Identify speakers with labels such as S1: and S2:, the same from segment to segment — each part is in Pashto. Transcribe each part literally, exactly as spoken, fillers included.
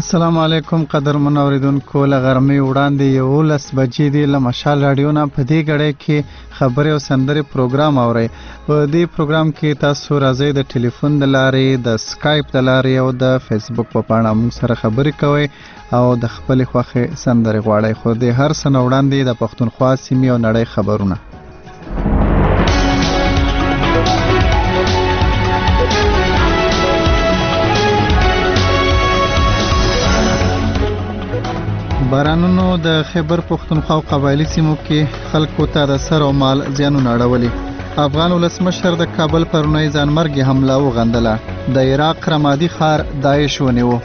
S1: السلام علیکم قدرمن اوریدونکو، له غرمې وړاندې یولس بجې دي. له مشال راډیو نه په دې ګړۍ کې خبرې او سندرې پروګرام اورئ. په دې پروګرام کې تاسو راځئ د ټلیفون د لارې، د سکایپ د لارې او د فیسبوک په پاڼه موږ سره خبرې کوئ او د خپلې خوښې سندرې غواړئ. خو د هر څه نه وړاندې د پښتونخوا سیمې او نړۍ خبرونه. بارانونو د خیبر پښتونخوا او قبایلي سیمو کې خلکو ته د سر او مال زیانونه اړولي. افغان ولسمشر د کابل پرونی ځانمرګي حمله وغندله. د عراق رمادي ښار داعش ونیو.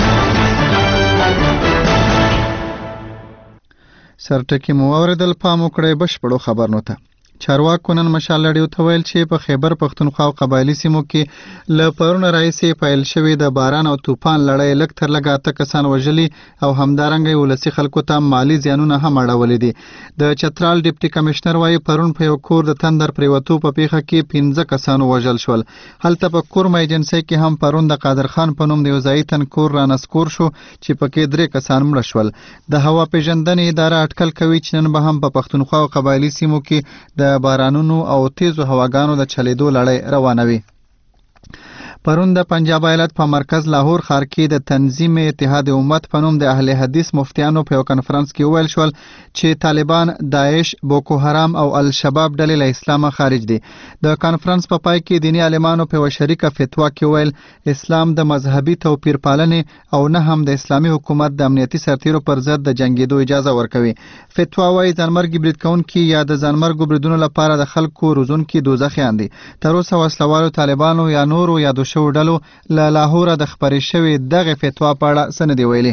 S1: سرټکي مو اوریدل، پام وکړئ بشپړو خبرونو ته. چارواکو نن مشال راډیو ته ویل چې په خیبر پښتونخوا او قبایلي سیمو کې له پرونه راهیسې پیل شوې د باران او طوفان لړۍ لږ تر لږه اته کسان وژلي او همدارنګه ولسي خلکو ته مالي زیانونه هم اړولي دي. د چترال ډیپټي کمشنر وایي پرون په یو کور د تندر پریوتو په پیښه کې پنځه کسان وژل شول. هلته په کورم ایجنسۍ کې هم پرون د قادر خان په نوم د یو ځایي تنکور رانسکور شو چې پکې درې کسان مړه شول. د هوا پیژندنې اداره اټکل کوي چې نن به هم په پښتونخوا او قبایلي سیمو کې د بارانونو او تیزو هواګانو د چلیدو لړۍ روانه وي. پرون د پنجاب ایالت په مرکز لاهور ښار کې د تنظیم اتحاد امت په نوم د اهل حدیث مفتیانو په یو کنفرانس کې وویل شول چې طالبان، داعش، بوکو حرام او الشباب ډلې له اسلامه خارج دي. د کنفرانس په پای کې دینی عالمانو په یوه شریکه فتوا کې وویل اسلام د مذهبي توپیر پالنې او نه هم د اسلامي حکومت د امنیتي سرتیرو پر ضد د جنګېدو اجازه ورکوي. فتوا وایي ځانمرګي برید کوونکي یا د ځانمرګو بریدونو لپاره د خلکو روزونکي دوزخیان دي. تر اوسه وسلوالو طالبانو یا نورو یادو شوو ډلو له لاهوره د خپرې شوې دغه فتوا په اړه څه نه دي ویلي.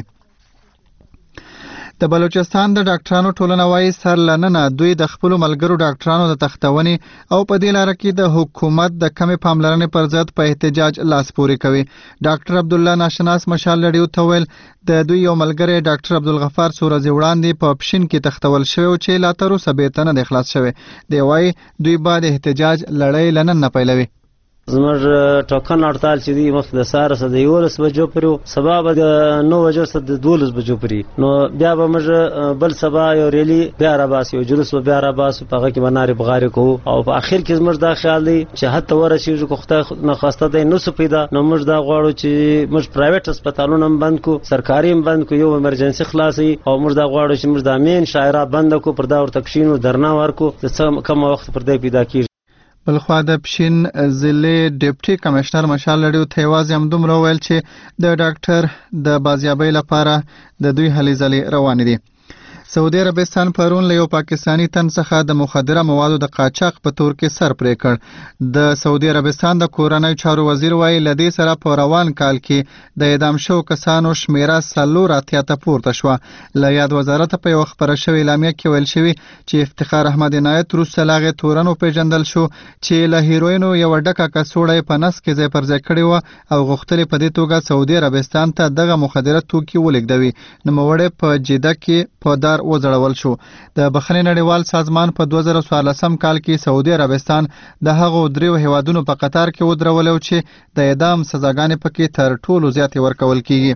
S1: د بلوچستان د ډاکټرانو ټولنه وایي سر له ننه دوی د خپلو ملګرو ډاکټرانو د تختونې او په دې لاره کې د حکومت د کمې پاملرنې پر ضد په احتجاج لاس پورې کوي. ډاکټر عبدالله ناشناس مشال راډیو ته ویل د دوی یو ملګری ډاکټر عبدالغفار څو ورځې وړاندې په پښین کې تختول شوی او چې لا تر اوسه بېرته نه دی خلاص شوی. دی وایي دوی به د احتجاج لړۍ له نن نه پیلوي.
S2: زموږ ټوکن هړتال چې دی مخکې د سهاره څخه د یولس بجو پورې و، سبا به د نو بجو څخه د دولس بجو پورې، نو بیا به موږ بل سبا یو ریلي بیا راباسو، یو جلوس به بیا راباسو، په هغه کې به نارې بغارې کوو او په اخر کې زموږ دا خیال دی چې حتی ورسېږو که خدای ناخواسته دی نو څه پیدا، نو موږ دا غواړو چې موږ پرایویټ هسپتالونه هم بند کړو، سرکاري هم بند کړو، یو ایمرجنسي خلاصوي او موږ دا غواړو چې موږ دا مین شاعره بند کړو، پر دا ورته کښېنو، درنا ورکړو چې څه کم وخت پر دی پیدا کېږي.
S1: بلخوا د پښین ضلع ډیپټي کمشنر مشال راډیو ته یوازې همدومره وویل چې د ډاکټر د بازیابۍ لپاره د دوی هلې ځلې روانې دي. سعودي عربستان پرون له یو پاکستاني تن څخه د مخدره موادو د قاچاق په تور کې سر پرې کړ. د سعودي عربستان د کورنۍ چارو وزیر وایي له دې سره په روان کال کې د اعدام شوو کسانو شمیره څلور اتیا ته پورته شوه. له یاد وزارت په یو خبره شوې اعلامیه کې ویل شوي چې افتخار احمد عنایت وروسته له هغې تورن وپېژندل شو چې له هیروینو یوه ډکه کڅوړه یې په نس کې ځای پر ځای کړې وه او غوښتل په دې توګه سعودي عربستان ته دغه مخدره توکي ولېږدوي. نوموړی په جده کې په دار وځړول شو. د بخښنې نړیوال سازمان په دوه زره څوارلسم کال کې سعودي عربستان د هغو دریو هیوادونو په قطار کې ودرولو چې د اعدام سزاګانې پکې تر ټولو زیاتې ورکول کیږي.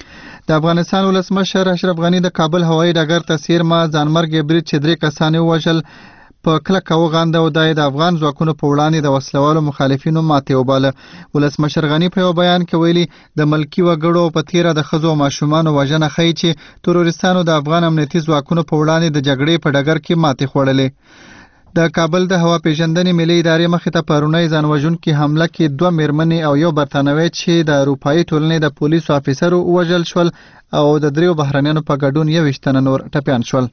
S1: د افغانستان ولسمشر اشرف غني د کابل هوایي ډګر ته څیرمه ځانمرګي برید چې درې کسان یې ووژل په کلکه وغانده او دا د افغان ځواکونو په وړاندې د وسلوالو مخالفینو ماتې وباله. ولسمشر غني په یو بیان کې ویلي د ملکي وګړو په تیره د ښځو او ماشومانو وژنه ښیي چې تروریستانو د افغان امنیتي ځواکونو په وړاندې د جګړې په ډګر کې ماتې خوړلې. د کابل د هوا پیژندنې ملي ادارې مخې ته پرونی ځانوژونکې حمله کې دوه میرمنې او یو برتانوی چې د اروپایي ټولنې د پولیسو افیسرو ووژل شول او د دریو بهرنیانو په ګډون یوویشت تنه نور ټپیان شول.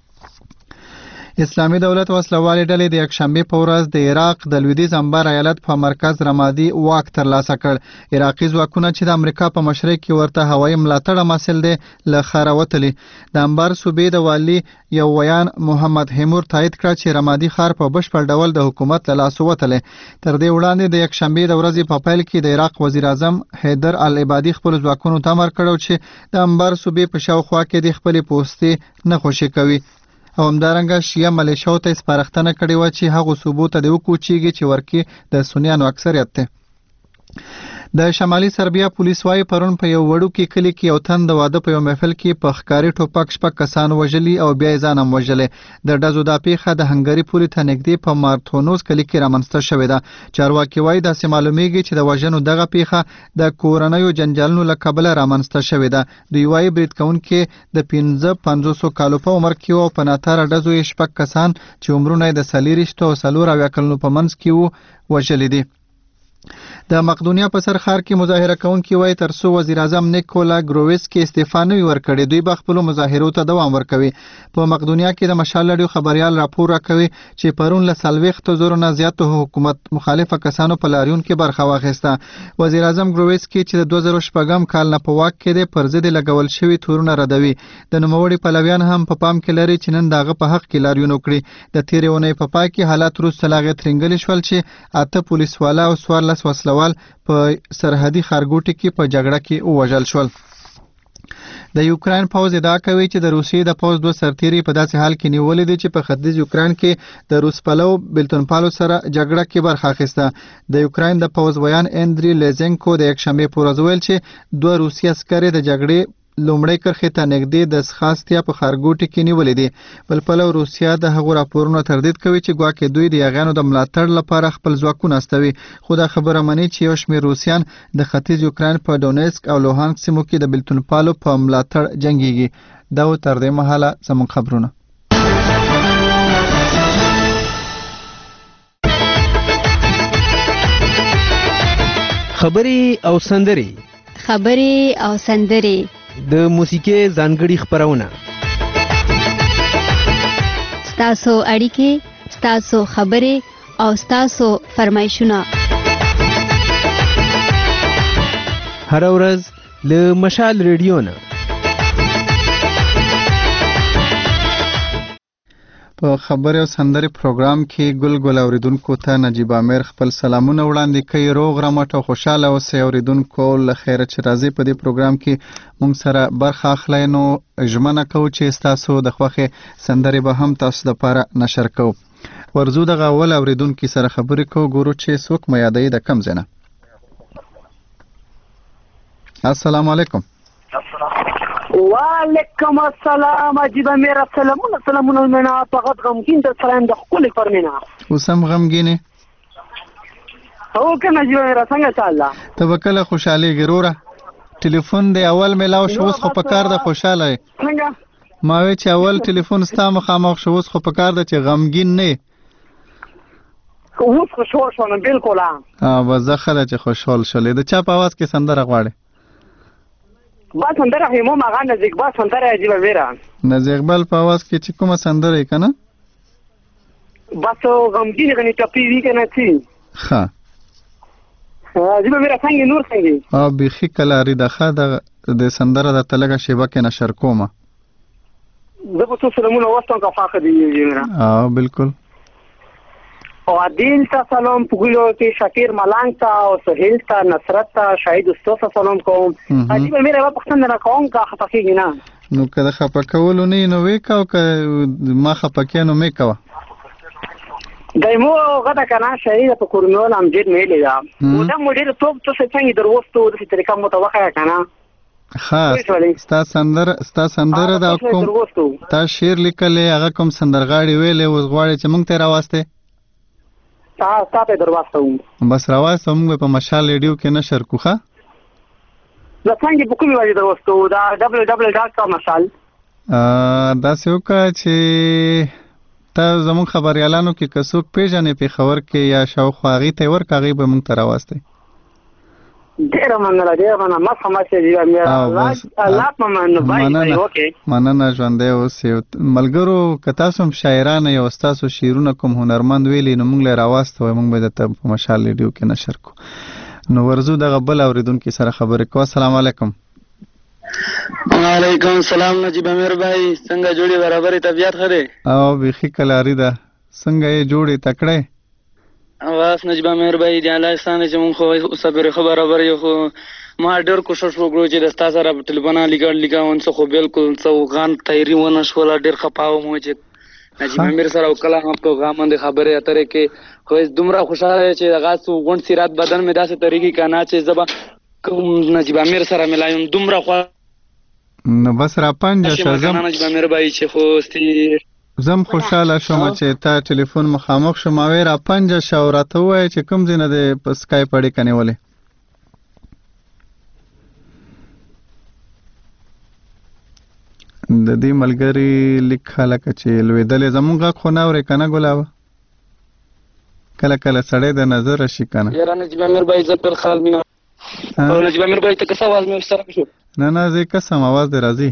S1: اسلامي دولت وسلوالې ډلې د یکشنبې په ورځ د عراق د لویدیځ انبار ایالت په مرکز رمادي واک ترلاسه کړ. عراقي ځواکونه چې د امریکا په مشرۍ کې ورته هوایي ملاتړ مسل دی له ښاره وتلي. د انبار صوبې د والي یو ویان محمد هیمور تایید کړ چې رمادي ښار په بشپړ ډول د حکومت له لاسه وتلی. تر دې وړاندې د یکشنبې د ورځې په پیل کې د عراق وزیر اعظم حیدر العبادي خپلو ځواکونو ته امر کړی چې د انبار صوبې په شاوخوا کې د خپلې پوستې نه خوشي کوي او همدارنګه شیعه ملیشاو ته سپارښتنه کړې وه چې هغو صوبو ته د وکوچېږي چې ورکې د سنیانو اکثریت دی. د شمالي سربیا پولیس وايي پرون په یو وړوکي کلي کې یو تن د واده په یو محفل کې په ښکاري ټوپک شپږ کسان وژلي او بیا یې ځان هم وژلی. د ډزو دا پیښه د هنګري پولې ته نږدې په مارتونوز کلي کې رامنځته شوې ده. چارواکي وايي داسې معلومیږي چې د وژنو دغه پیښه د کورنیو جنجالونو له کبله رامنځته شوې ده. دوی وايي برید کوونکي د پنځه پنځوسو کالو په عمر کې وو. په ناتاره ډزو یې شپږ کسان چې عمرونه یې د څلېرویشتو او څلور اویا کلونو په منځ کې وو وژلي دي. د مقدونیا په سر ښار کې مظاهره کوونکي وایي تر څو وزیر اعظم نیکولا ګروویسکي استعفا نه وي ورکړې دوی به خپلو مظاهرو ته دوام ورکوي. په مقدونیا کې د مشال راډیو خبریال راپور راکوي چې پرون له څلوېښتو زرو نه زیاتو حکومت مخالفه کسانو په لاریون کې برخه واخیسته. وزیر اعظم ګروویسکي چې د دوه زره شپږم کال نه په واک کې دی پر ضد لګول شوي تورونه ردوي. د نوموړي پلویان هم په پام کې لري چې نن د هغه په حق کې لاریون وکړي. د تېرې اونۍ په پای کې حالات وروسته له هغې ترینګلي شول چې اته پولیسواله او څوارلس وسلوال په سرحدي ښارګوټي کې په جګړه کې ووژل شول. د یوکراین پوځ ادعا کوي چې د روسیې د پوځ دوه سرتیري په داسې حال کې نیولې دي چې په ختیځ یوکراین کې د روس پلو بلتونپالو سره جګړه کې برخه اخیسته. د یوکراین د پوځ ویان اندری لیزنکو د یکشنبې په ورځ ویل چې دوه روسي عسکر د جګړې لومړی کرښې ته نږدې د سخاستیا په ښارګوټي کې نیولې دي. بل پلو روسیا د هغو راپورونو تردید کوي چې ګواکې دوی د یاغیانو د ملاتړ لپاره خپل ځواکونه استوي. خو دا خبره مني چې یو شمېر روسیان د ختیځ یوکراین په ډونیسک او لوهانسک سیمو کې د بلتونپالو په ملاتړ جنګیږي. دا و تر دې مهاله زموږ خبرونه.
S3: خبرې او سندرې
S4: خبرې او سندرې
S3: د موسیقي ځانګړي خپرونه
S4: ستاسو اړیکې ستاسو خبرې او ستاسو فرمایشونه
S3: هر ورځ له مشال ریډیو نه.
S1: په خبرې او سندرې پروګرام کې ګل ګل اوریدونکو ته نجیب امیر خپل سلامونه وړاندې کوي. روغ رمټ او خوشاله اوسئ اوریدونکو. له خیره چې راځئ په دې پروګرام کې موږ سره برخه اخلئ نو ژمنه کوو چې ستاسو د خوښې سندرې به هم تاسو دپاره نشر کوو. ورځو دغه اول اوریدونکي سره خبرې کوو ګورو چې څوک مو یادوي د کم ځای نه. السلام علیکم.
S5: وعلیکم السلام. عجیبه میرا سلامونه سلامونه منا فقط غمگین در سلام د خپل فرمینا
S1: اوس هم غمگینه
S5: او کنه عجیبه میرا څنګه چاله
S1: ته وکله خوشاله ګروره ټلیفون دی اول ملاو شو اوس خو په کار د خوشاله
S5: څنګه
S1: ما وی چې اول ټلیفون ستا مخامخ شو اوس خو په کار د چې غمگین نه
S5: اوس خوشحال شوم بالکل.
S1: ها وزخه چې خوشحال شولې د چا په आवाज کې سندره غواړي
S5: با سندره همو مغا نزدیک با سندره عجیبه میرا
S1: نزدیک بل په आवाज کې چې کومه سندره یې کنه
S5: بس غمگین غنی ټپی وی کنه چی
S1: ها
S5: عجیبه میرا څنګه نور څنګه
S1: او بيخي کلاری دغه د سندره د تلګه شیبه کې نشر کومه
S5: زه په څو سلامونه واستم کا فاقه دی میرا
S1: اه بالکل.
S5: او عادل تا سلام پوګلو کې شاکر ملنګ تا او سهیل تا نصرت تا شاهد استاد سلام کوم. عجیبه میرا په پښتنه را کوم کا خطا کېږي نه
S1: نو کله خپه کول نه نو وکاو ک ما خپه کینو مې کوا
S5: دایمو غدا کنه شهید په کورنول هم جید مې لیا او دا موډل ټوب څه څنګه دروستو د طریقه متوقع کنه
S1: ها ستا سندر ستا سندره دا کوم تا شعر لیکلې هغه کوم سندرغاړي ویلې اوس غواړي چې مونږ ته راواسته
S5: تا تا په درواسته
S1: بس راواسته مونږ په مشال ریډیو کې نشر کوخه
S5: دا څنګه په کومه وجه دروستو دا دبليو دبليو ډاټ کام مشال
S1: ا دا څوک چې تا زمون خبريالانو کې کڅوک پیژنې په خبر کې یا شاوخوا غي ته ورکاغي به مونږ ته راواسته
S5: ډیر مننه ډیر مننه ما سماسه دی الله الله پمنه بای اوکے
S1: مننه ژوندې اوس ملګرو کتا سم شاعرانه یو استادو شیرونه کوم هنرمند ویلی نو موږ له راواسته موږ به د په مشال ریډیو کې نشر کو نو ورزو دغه بل اوریدونکو سره خبرې کو. السلام علیکم.
S6: وعلیکم السلام نجیب امیر بھائی څنګه جوړي برابرې طبيعت خره
S1: او بيخي کلاری ده څنګه یې جوړي تکړه
S6: واس نجیب امیر بھائی دی الله ستانه چې مونږ خو صبر خبره خبره یو خو ما ډېر کوشش وکړو چې د تاسو سره ټلیفون لګړ لګاون څه خو بالکل څو غان تیاری ونه شول ډېر خپاو مو چې نجیب امیر سره کله هم په غامند خبرې اترې کې خو دومره خوشاله چې هغه سو غونډ سیرات بدن مې داسې طریقې کانا چې زبا کوم نجیب امیر سره ملایم دومره خو
S1: نو بس را پنځه شزم
S6: نجیب امیر بای چې خو ستې
S1: زم خوشاله شوم چې تا ټلیفون مخامخ شوم او را پنځه شو راته وای چې کوم ځینه د سکای پړې کني ولې د دې ملګری لیکاله چې لویدلې زمونږه خو نه اورې کنه ګلاوه کله کله سړی د نظر شي کنه
S6: یاره نجیب امیر بای عزت پر خال مینا او نجیب امیر بای ته کس आवाज مې سره شو
S1: نه نه زه قسم आवाज دې راځي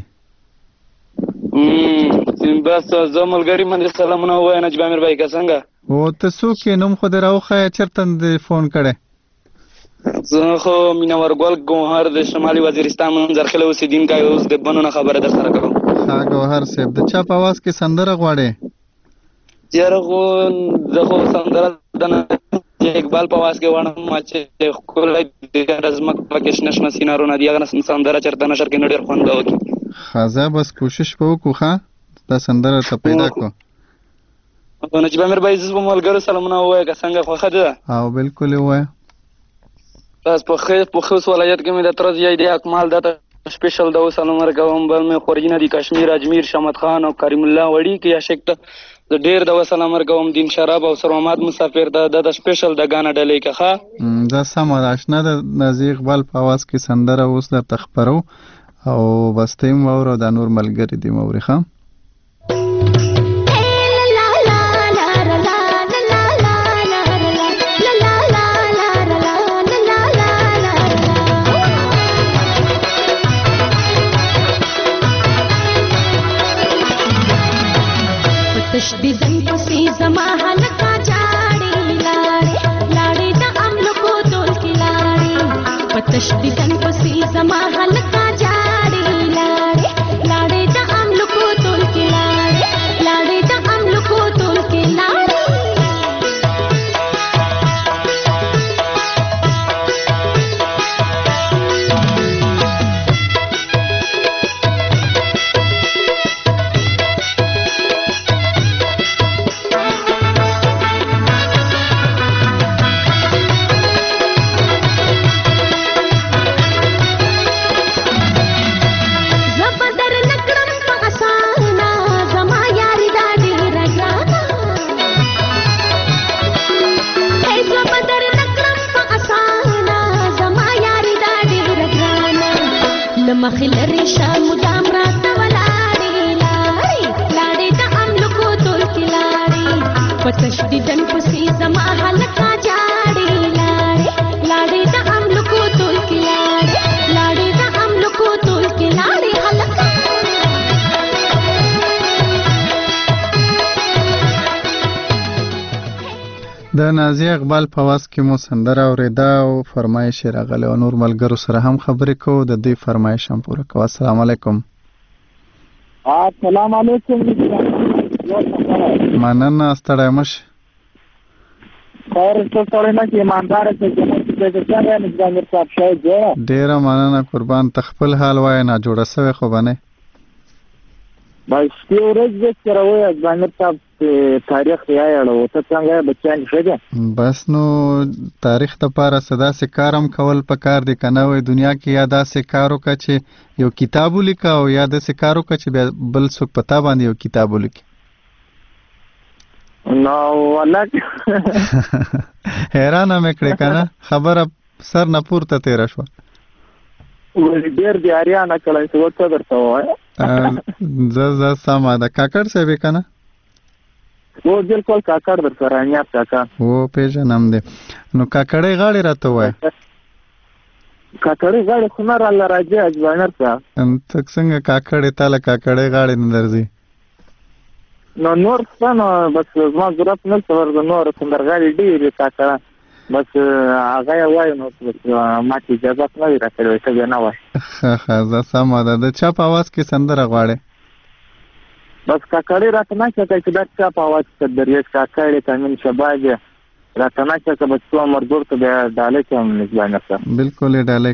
S6: ام بس زه ملګری باندې سلامونه وای نجیب امیر بای کا څنګه
S1: او ته څوک یې نوم خو دې راوخه چرته دې فون کړې
S6: زه خو میناور ګل ګوهر د شمالي وزیرستان منظر خله اوسیدونکی اوس د بنونه خبره در سره کوم
S1: ها ګوهر صاحب د چا په आवाज کې سندره غواړې
S6: یاره خو زه خو سندره د اقبال په आवाज کې وړم چې کولای د رزمک پکې نشم سینارو نه دی هغه سندره چرته نشر کې نډیر خوند وکي
S1: خازه بس کوشش وکړو ښا دا سندره ته پیدا کو
S6: او نجیب امیر بای زما ملګرو سلامونه وای که څنګه خوښه ده
S1: او بالکل وای
S6: بس په خیر په خوش ولایت کې مې د ترز یې د اکمال د سپیشل د سلام ورکوم بل مې خورجینه دی کشمیر اجمیر شمت خان او کریم الله وړي کې عاشق ته د ډیر د سلام ورکوم دین شراب او سرمحمد مسافر د د سپیشل د غانا ډلې کې ښه
S1: دا سم آشنا د نازي اقبال په आवाज کې سندره اوس د تخبرو او بستیم وره د نور ملګری دی مورخه
S7: تشدیدن پسی زما حلقا جاڑی لاڑی لاڑی دا عملو کو دول کی لاڑی تشدیدن پسی زما حلقا جاڑی لاڑی لاڑی دا عملو کو دول کی لاڑی لاڑی دا عملو کو دول کی لاڑی مخلری شام مدام رات ولاړی لاړی لاړی د عملو کو تول کی لاړی پتشدیدن پسی زما حلقا جاړی لاړی لاړی د عملو کو تول کی لاړی لاړی د عملو کو تول کی لاړی حلقا
S1: د نازي اقبال په واس کې مو سندره اوریدا او فرمایش راغله او نور ملګرو سره هم خبرې کوو د دې فرمایش هم پوره کوو السلام علیکم
S5: السلام علیکم
S1: مننه ستړی مش
S5: خیر څه سره نه کې ایماندار څه جنت دې څنګه نه ځان صاحب شای جوړه
S1: ډیر مننه قربان تخپل حال وای نه جوړه سوی خو باندې
S5: بای ستورج دې کروي ځان صاحب تاریخ یې اړه ته څنګه بچان شګه
S1: بس نو تاریخ ته پاره صدا سه کارم کول پکار دي کنه وې دنیا کې یادا سه کارو کا چې یو کتاب لیکا او یاد سه کارو کا چې بل څوک پتا باندې یو کتاب لیکي
S5: نو ولک
S1: حیران مې کړې کنه خبره سر نه پورته تیر شو
S5: ولې ډیر دی اریانا کله څه وته درته وای
S1: ز ز سما دا کاکړ څه به کنه
S5: و بالکل کاکړ در سره نه کاکا
S1: و پیژنم دې نو کاکړې غاړي راته وای
S5: کاکړې غاړي خو نه را راځي اجوانر څه
S1: ان تک څنګه کاکړې تاله کاکړې غاړي نه درځي
S5: نو نور څه نو بس ما ضرورت نه څور د نور سندرغاړي ډېر کاکړه بس هغه وای نو ما چې اجازه نه راکړې څه نه وای
S1: ها ها زه سم ده د چا په आवाज کې سندره غواړي
S5: بس کاکړې راته نه چې دا چا په आवाज کې درې کاکړې تامین شباب راته نه چې بس څو مرګور ته ډاله کوم نسبت نه
S1: بالکل ډاله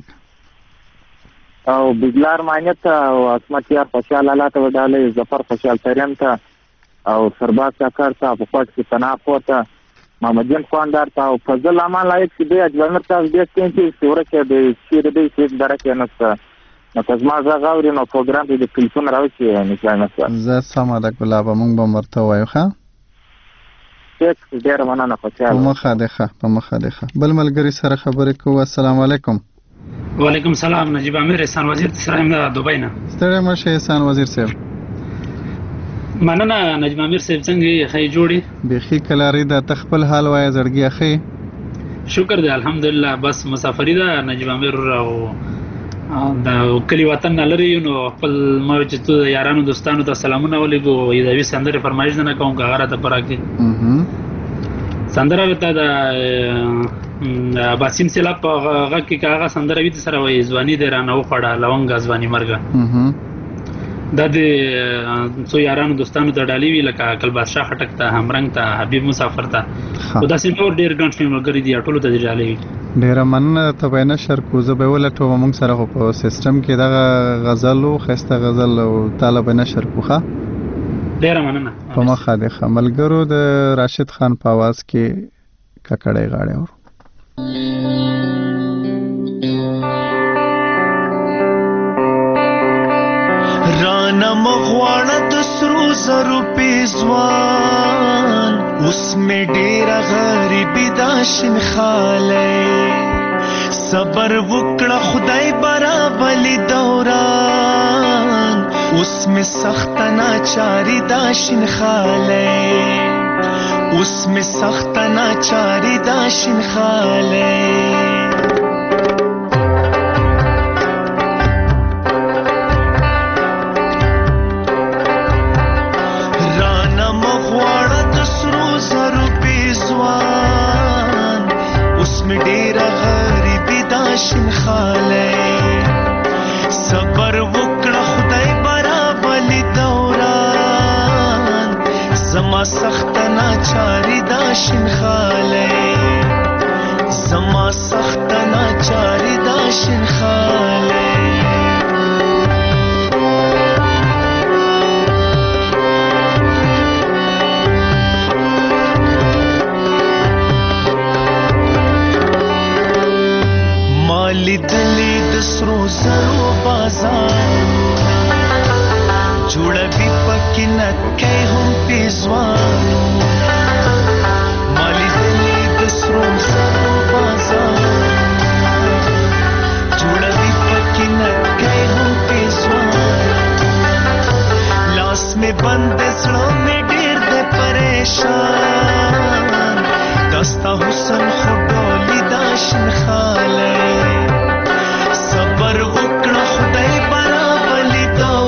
S5: او بجلار مانیت او اسمت یار خوشحال الله ته ډاله ظفر خوشحال تریم ته
S8: او سرباز کاکر ته په کوټ کې پناه پورته محمدین خواندار ته او فضل امان لایق چې دی اجبامر ته دې کې چې سوره کې د شیر دې چې درکه نسته نو کزما زغ اوري نو پروګرام دې د ټلیفون راوچی نه ځای نسته
S1: زه سم ده ګلاب مونږ به مرته وایو ښه
S8: ډېر مننه خوشاله
S1: په مخه ده ښه په مخه ده ښه بل ملګری سره خبرې کوو السلام علیکم
S9: وعلیکم سلام نجیب امیر احسان وزیر سره د دوبۍ نه
S1: ستړی مشه احسان وزیر صاحب
S9: مننه نجیب امیر صاحب څنګه خې جوړي
S1: بيخي کلاری د تخپل حال وای زړګي اخی
S9: شکر دی الحمدلله بس مسافری ده نجیب امیر او د کلی وطن لري نو خپل ما چې ته یارانو دوستانو ته سلامونه ولېګو یدوی سندره فرمایش نه کوم غاره ته پراکي سندره وته د باسم سیلاب په هغه کې کاغه سندره وی سره وای ځواني د رانه وخړه لونګ ځواني مرګه دا د څو یارانو دوستانو ته ډالي وی لکه کل بادشاہ خټک ته همرنګ ته حبیب مسافر ته او دا سیم نور ډیر ګڼ فلم لري دی ټولو ته ډالي وی
S1: ډیر مننه ته بینه شرکوزه به ولټو موږ سره په سیستم کې دا غزل او خسته غزل او طالب نه شرکوخه
S9: ډیر مننه
S1: په مخه د خملګرو د راشد خان په आवाज کې ککړې غاړې اور
S10: رانا مغواړه د سرو زرو پیزوان اوس می ډیره غریبی دا شین خاله صبر وکړه خدای برابلی دوران اوس می سخت ناچاری دا شین خاله اوس می سخت ناچاری دا شین خاله شین خاله صبر وکړه خدای برابلی دوران زما سخت ناچاری دا شین خاله زما سخت ناچاری دا شین خاله لیدلی د سرو زرو بازار جوړوي پکې نکې هم پیزوان ما لیدلی د سرو زرو بازار جوړوي پکې نکې هم پیزوان لاس می بند زړه می ډېر د پریشان دستا حسن خډولي دا شین خاله صبر وکړه خدای برابلی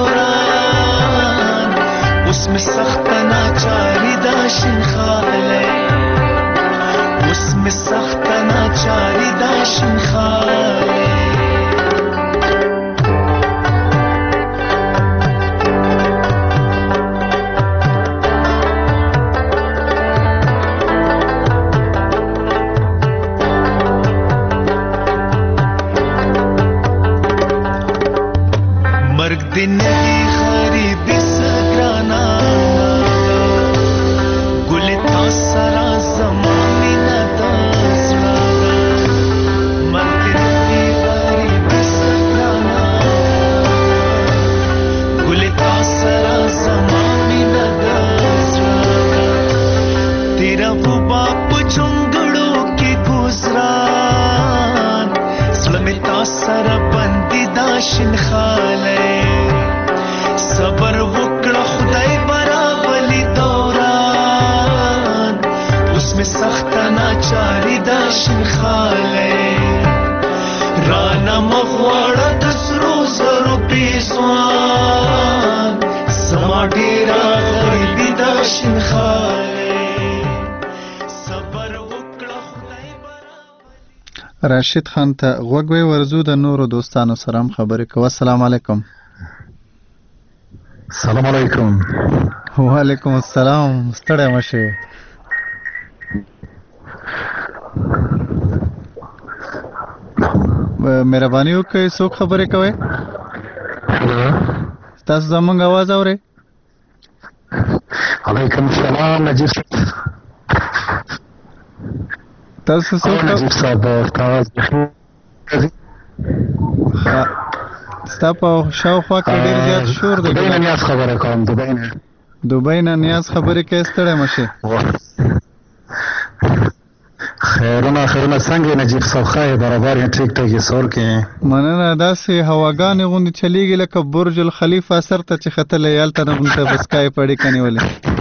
S10: دوران اوس می سخت ناچاری دا شین خاله اوس می سخت ناچاری دا شین خاله دنهی غریبی سگرانا گلی تا سرا زمانی ندازنا من دنهی غریبی سگرانا گلی تا سرا زمانی ندازنا تیرا وہ باپ چنگڑو کی گزران سلمی تا سرا بندی داشن خاله صبر وکړه خدای برابلی دوران اوس می سخت ناچاری دا شین خاله رانا مغواړه د سرو زرو پیزوان زما ډیره غریبی دا شین خاله صبر وکړه خدای برابلی
S1: راشد خان ته غوږ وی ورزو د نورو دوستانو سره خبرې کوو السلام علیکم
S11: السلام علیکم
S1: وعلیکم السلام ستړی مشه مهرباني وکړئ څوک خبرې کوئ تاسو زموږ आवाज اورئ
S11: وعلیکم السلام نجیب
S1: تاسو څوک
S11: نجیب صاحب تاسو
S1: ستا په شاوخوا کې ډېر زیات شور دی.
S11: دوبۍ نه نیاز خبره کوم. دوبۍ نه
S1: دوبۍ نه نیاز خبرې کوې ستړی مه شې.
S11: خیرونه خیرونه څنګه نجیب صاحب ښه برابر یې ټیک ټاک یې سور کې
S1: مننه. داسې هواګانې غوندې چلیږي لکه برج الخلیفه سر ته چې ختلی هلته نه مونږ ته بسکای پړې که نیولې.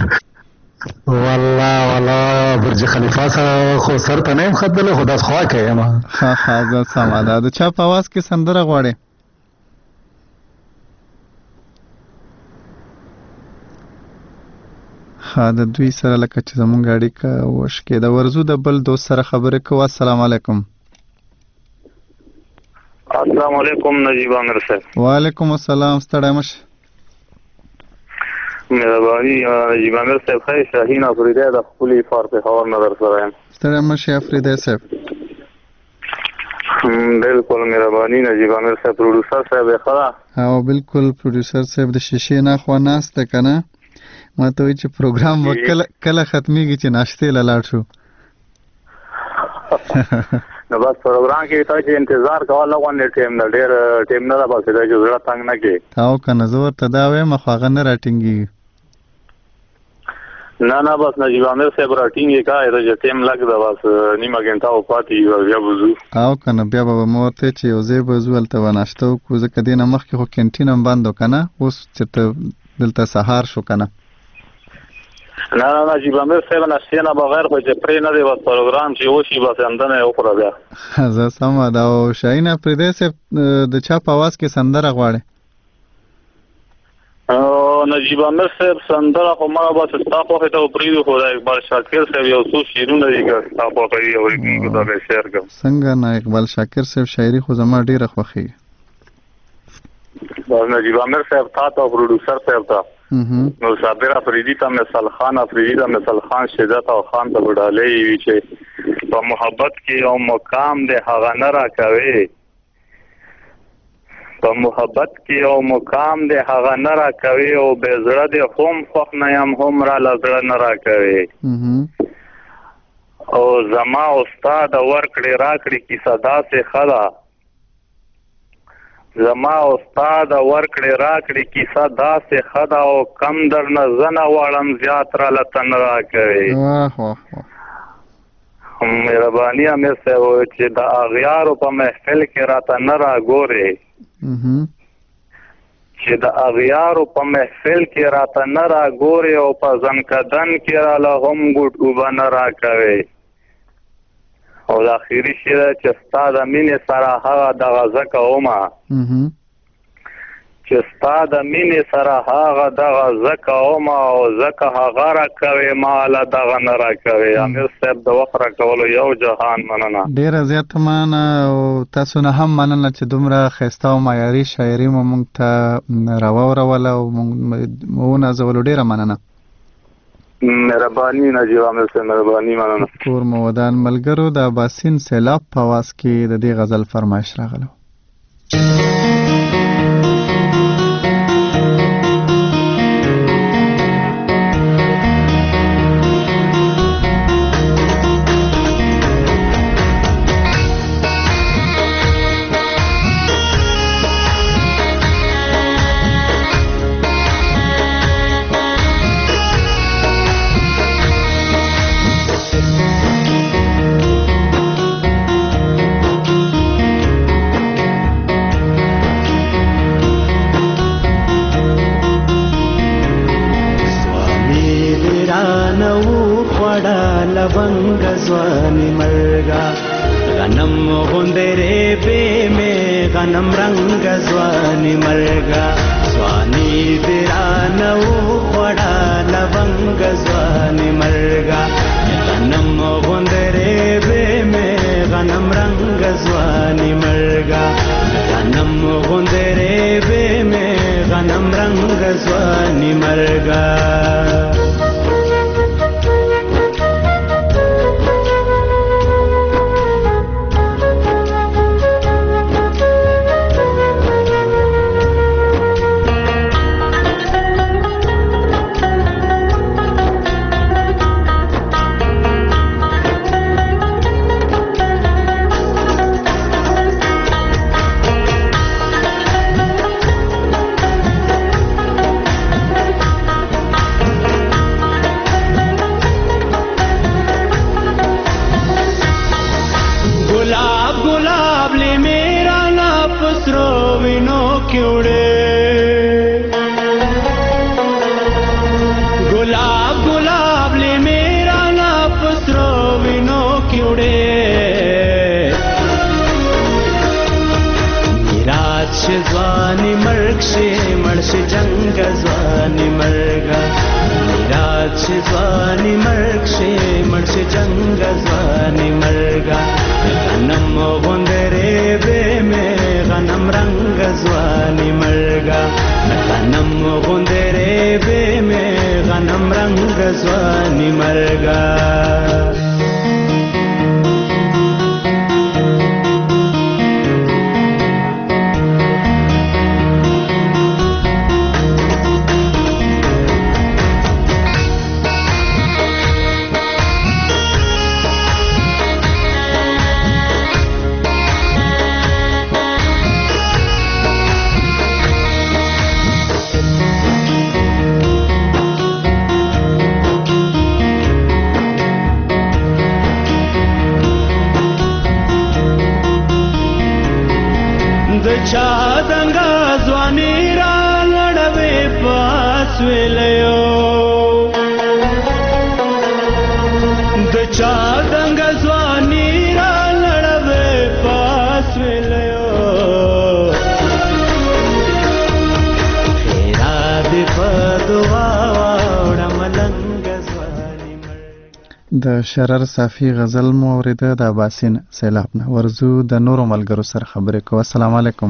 S11: والله والله برج خلیفه سره خو سر ته نه یم ختلی خو داسې خوا کې یم.
S1: ښه ښه زه سمه ده. د چا په اواز کې سندره غواړې؟ ها د دوی سره لکه چې زمونږ اړیکه وشکې د ورزو د بل دوست سره خبرې کوو. السلام علیکم.
S12: السلام علیکم نجیب عامر صاحب.
S1: وعلیکم السلام. ستړی مه شه.
S12: مهرباني نجیب عامر صاحب. ښه شاهین افریدی د ښکلي فار پېښور نه در سره یم.
S1: ستړی مه شې افریدی صاحب.
S12: بالکل مهرباني نجیب عامر صاحب. پروډوسر صاحب یې ښه ده؟
S1: او بالکل پروډوسر صاحب د شیشې نه خوا ناست دی که نه. ما ته وایي چې پروګرام به کله کله ختمیږي چې ناشتې له لاړ شو.
S12: نو بس پروګرام کې ته چې انتظار کوه له غونډې ټیم نه ډېر ټیم نه ده بس دی چې زړه تنګ نه کړي.
S1: او که نه زه ورته دا وایم خو هغه نه راټینګېږي.
S12: نه نه بس نجیب عامر صاحب راټینګ یې کړه چې ټیم لږ ده بس نیمه ګنټه او پاتې بیا به ځو.
S1: او که نه بیا به مو ورته چې یو ځای به ځو هلته به ناشته وکړو ځکه دې نه مخکې خو کینټین هم بند و که نه اوس چېرته دلته سهار شو که نه.
S12: نه نه نجیب عامر صاحب ناشتې نه بغیر خو چې پرې نه دی بس پروګرام چې وشي بس همدنه یې وخوره بیا.
S1: زه سمه ده. او شاهین افریدی صاحب د چا په اواز کې سندره غواړې؟
S12: نجیب عامر صاحب سندره خو ما بس ستا خوښې ته پرېږدو خو د اقبال شاکر صاحب یو څو شعرونه دي که ستا خوښوي اورېدونکو ته به یې شیر کړم.
S1: څنګه نه اقبال شاکر صاحب شاعري خو زما ډېره خوښېږي.
S12: بس نجیب عامر صاحب تا ته پروډوسر صاحب ته نو صابر افریدي ته مثال خان افریدي ته مثال خان شدت او خان ته وډالۍ وي چې په محبت کې یو مقام دی هغه نه راکوي. په محبت کې یو مقام دی هغه نه راکوي او بې زړه دی هم خوښ نه یم هم راله زړه نه راکوي. او زما او ستا د ورکړې راکړې کیسه داسې ښه ده. زما او ستا د ورکړې راکړې کیسه داسې ښه ده او کم در نه زه نه غواړم زیات راله ته نه راکوي. مهرباني امیر صاحب چې د اغیارو په محفل کې راته نه راګورې چې د اغیارو په محفل کې راته نه راګورې او په زنکدن کې راله هم ګوټ اوبه نه راکوي. او د اخري شعر چې ستا د مینې سره هغه دغه زکه ومه چې ستا د مینې سره هغه دغه زکه ومه او زکه هغه راکوي ما له دغه نه راکوي. امیر صاحب د وخت راکولو یو جهان مننه.
S1: ډېره زیاته مننه او تاسو نه هم مننه چې دومره ښایسته او معیاري شاعري مو موږ ته راواوروله او موږ ونازولو. ډېره مننه.
S12: مهرباني نجیب عامر صاحب مهرباني مننه.
S1: کور مو ودان. ملګرو د اباسین سیلاب په اواز کې د دې غزل فرمایش راغلو.
S10: شي ځواني مرګ شي مړ شي جنګ ځواني مرګا غنم غوندرې به مې غنم رنگ ځواني مرګا غنم غوندرې به مې غنم رنگ ځواني مرګا چا دنګا ځواني را لړوي پاس ویلو د چا دنګا ځواني را لړوي پاس ویلو خیرا دې په دعا وړم لنګ ځواني
S1: د شرر صافي غزل مو اوریده د باسین سیلاب نه ورزو د نورو ملګرو سره خبرې کوو. السلام علیکم.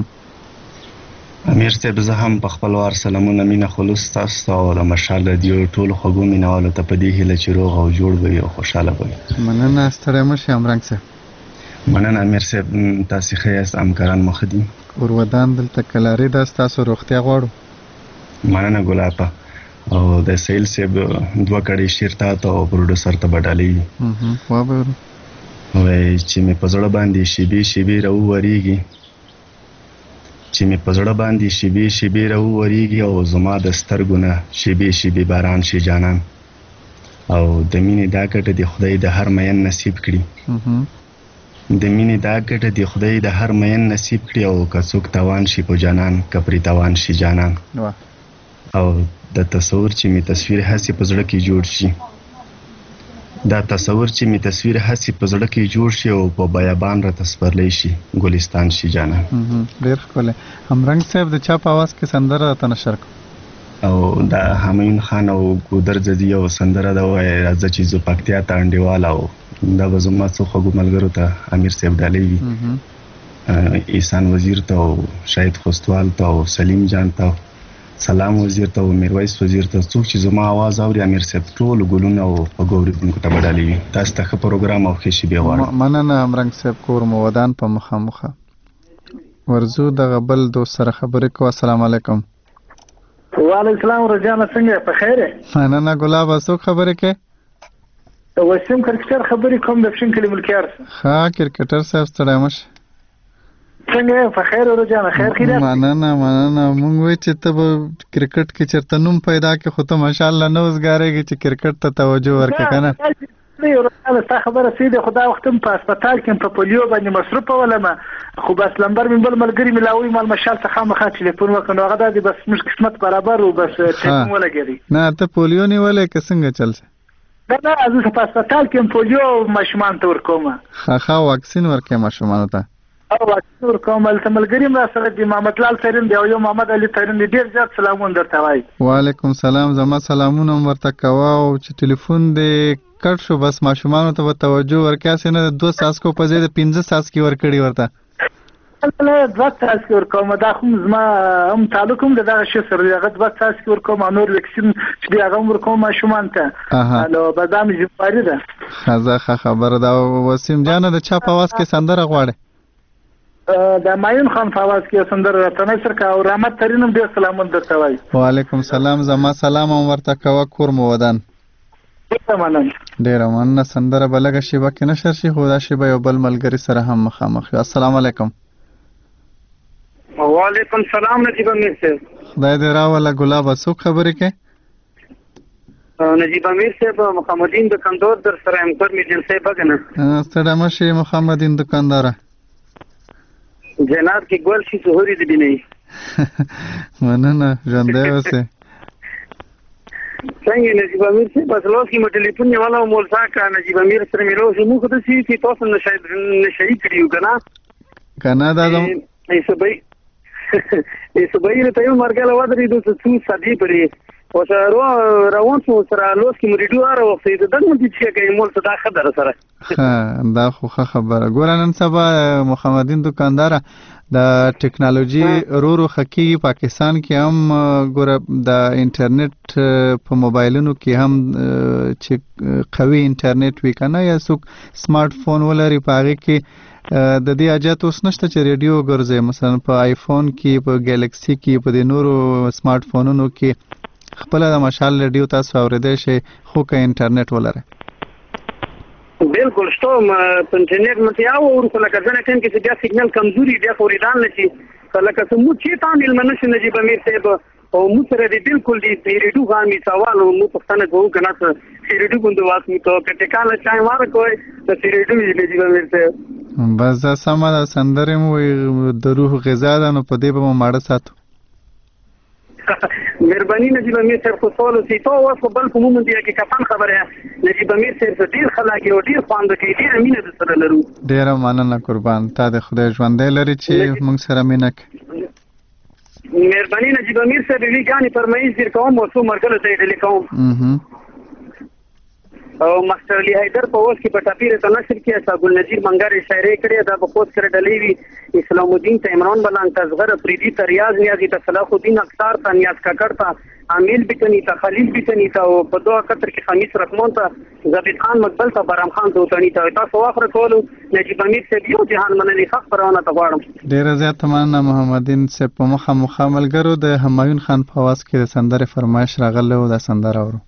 S13: امیر صاحب زه هم په خپل وار سلامونه مینه خلوص تاسو او د مشال رادیو ټول خوږو مینوالو ته په دې هیله چې روغ او جوړ وي او خوشاله وي.
S1: مننه ستړی مشې امرنګ صاحب.
S13: مننه امیر صاحب تاسو ښه یاست همکاران مو ښه دي.
S1: کور ودان دلته کلاري ده ستاسو روغتیا غواړو.
S13: مننه ګلابه او د سیل صاحب دوه کړي شیر تا ته او پروډوسر ته بډالي
S1: وابه
S13: وای چې مې په زړه باندې شیبې شیبې راوورېږي چې مې په زړه باندې شیبې شیبې راوورېږي او زما د سترګو نه شیبې شیبې باران شي جانان او د مینې دا ګټه د خدای د هر مین نصیب کړي د مینې دا ګټه د خدای د هر مین نصیب کړي او که څوک توان شي په جانان که پرې توان شي جانان او د تصور چې می تصویر هسي په زړه کې جوړ شي دا تصور چې می تصویر هسي په زړه کې جوړ شي او په بیابان را تصورلی شي ګلستان شي جانا
S1: ډیر ښکلی. همرنګ صاحب د چا په اواز کې سندره راته نشر کړو
S13: او دا همایون خان او ګودر جدي او سندره دا وایي راځه چې زه پکتیا ته انډیوال او دا به زما څو خوږو ملګرو ته امیر صاحب ډالۍ وي احسان وزیر ته او شاهد خوستوال ته او سلیم جان ته سلام وزیر ته او میرویس وزیر ته څوک چې زما आवाज اوري امیر صاحب ټول ګلونه او وګورونکو ته بډالي وي. تاسو ته ښه پروګرام او ښه شی به غواړم.
S1: مننه امرنګ صاحب کور مو ودان په مخامخه ورزو د غبل دوست سره خبرې کوو. السلام علیکم.
S14: وعلیکم السلام رجانه څنګه په خیر؟
S1: مننه ګلابه څوک خبرې کوي؟
S14: وسیم کرکټر خبرې کوم د فشن کلی ملکیار.
S1: ها کرکټر صاحب ستړی مشه
S14: څنګه په خیر ورجانه خیر خیرات.
S1: مننه مننه مونږ وای چې ته به کرکټ کې چرته نوم پیدا کې خو ته ماشاءالله نه وزګارېږي چې کرکټ ته توجه ورکړې کنه.
S14: ورته تا خبره سیده خدا وخت په هسپتال کې په پولیو باندې مصروف ولما خو بس لمبر من بل ملګری ملاوي مال مشال ته خامخا ټلیفون وکړو هغه د بس مش قسمت برابر او بس ټلیفون ولګی.
S1: نه ته پولیو نیولې که څنګه چلسه؟
S14: دا نه از په هسپتال کې پولیو ماشومان ته ورکوم.
S1: ها ها واکسین ورکې ماشومان ته.
S14: او واکسین ورکوم ته ملګری ما سره د محمد لال ترين دی او یو محمد علي ترين دی ډیر زیات سلامونه درته وای.
S1: وعلیکم سلام زما سلامونه ورته کوا او چې ټلیفون دې کټ شو بس ماشومان ته توجه ورکاسې نه دوه ساس کو په ځای د پنځه ساس کې ورکړی ورته.
S14: نه دوه ساس کې ورکوم دا خو زما هم تعلق هم دغه شی سره هغه دوه ساس کې ورکوم نور وکسین چې هغه ورکوم ماشومان ته. الو بادام جواری ده.
S1: خزه خبر دا وسیم جان د چا په واس کې سندره غواړي؟
S14: د مایون خان په आवाज کې سندره راته نشر کا او رحمت ترینم ډیر سلامونه درته وای.
S1: وعلیکم سلام زما سلام هم ورته کوه کور مو ودان. ډیر مننه سندره بلګه شیبه کې نشر شي خو دا شیبه یو بل ملګری سره هم مخامخ. السلام علیکم.
S5: وعلیکم سلام نجیب امیر صاحب.
S1: خدای دې راوله ګلابه څوک خبرې کوي؟
S5: نجیب امیر صاحب محمدین دکاندار در سره همکار میډین صاحب کنه.
S1: ستړی مشې محمدین دکاندار.
S5: جناب کې ګل شي ظهوري دي نه.
S1: مننه ژوندی اوسې.
S5: څنګه نجیب امیر صاحب په لاس کې مو ټلیفون نیولا مول ځکه نجیب امیر سره ملو شو موږ ته سي چې تاسو نه شاید نشي کړیو کنه.
S1: کنه دا زم
S5: ایسه به ایسه به ته یو مرګله ودرې د څو صدې پرې او سره روان شو سره لوس کې مریډو اره وخت دې دغه چې کوي مول ته دا خبره سره
S1: ها دا خو خبره ګور نن سبا محمدین دکاندار د ټیکنالوژي رورو حقيقي پاکستان کې هم ګور د انټرنیټ په موبایلونو کې هم چې قوي انټرنیټ وی کنه یا څوک سمارټ فون ولري پاره کې د دې اجازه اوس نشته چې ریډیو ګرځي مثلا په آیفون کې په ګیلکسي کې په د نورو سمارټ فونونو کې خپل د مشال ریډیو تاسو اوریدئ شي خو که انټرنیټ ولري
S5: بالکل شته په انټرنیټ مته یو ورته لکه ځنه کوم چې بیا سیګنال کمزوري بیا خوریدان نشي لکه سمو چې تان علم نشي نجيب امیر صاحب او مو سره دې بالکل دې ریډیو غامي سوال مو پښتنه کوو کنه چې ریډیو کوم واسو ته کته کاله چای واره کوي د ریډیو دې نجيب امیر صاحب
S1: بس سم دا سندره مو د روح غذا ده نو په دې به ماړه ساتو
S5: مهرباني نجيب امیر صاحب خو سوال سي تو اوس په بل کوم مونږ کې کفن خبره نجيب امیر صاحب ډیر خلاګي او ډیر خواند کوي ډیر امینه د سره لرو
S1: ډیر مننه قربان تا د خدای ژوندې لري چې موږ سره مینه کوي
S5: مهرباني نجيب امیر صاحب وی ګانی فرمایي زیر کوم او څو مرګله ته ډیلی کوم او ماستر علی حیدر په اوس کې په ټاپیر ته نشر کې صاحب النذیر منګر شاعري کړي دا په پوسټ کړه ډلې وی اسلام الدین ته عمران بلان تصغر فریدی ته ریاض نیازی ته صلاح الدین اختار ته نیاز کاکړ ته عامل بتنی ته خلیل بتنی ته او په دوه قطر کې خمیس رحمان ته زبید خان مقبل ته برام خان دوتنی ته تاسو واخره کولو نجيب امیر صاحب یو جهان منلي خاص پرونه ته غواړم
S1: ډیر زیات مننه محمدین صاحب په مخه مخاملګرو د همایون خان په واس کې د سندره فرمایش راغله او د سندره اورو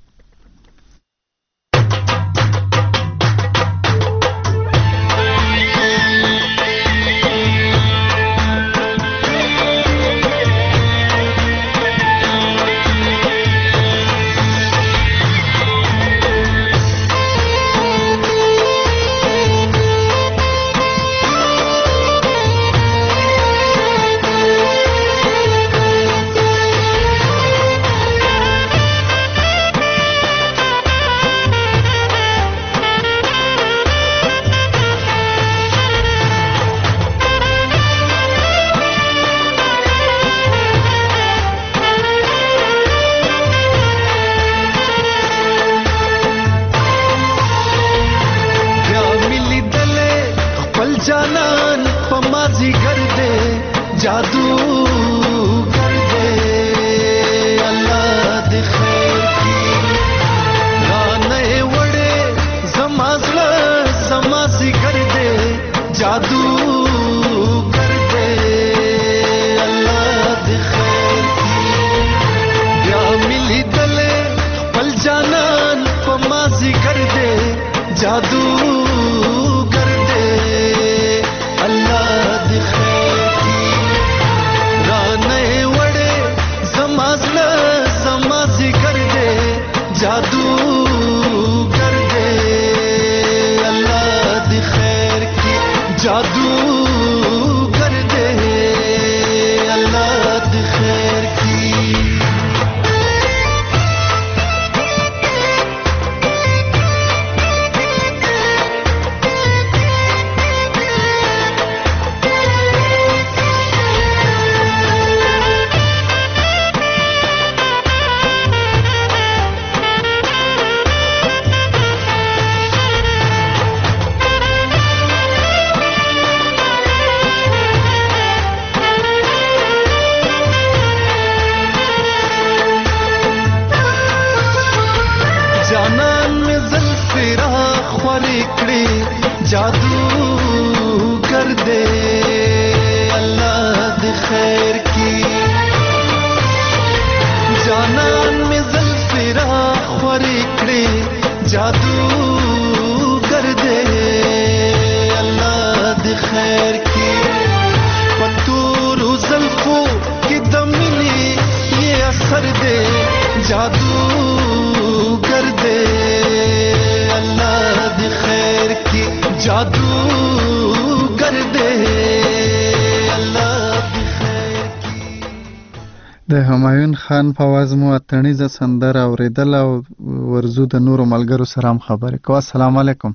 S1: د همایون خان په आवाज مو اتنیزه سندره اوریدل او ورزو د نورو ملګرو سره هم خبرې کوه. السلام علیکم.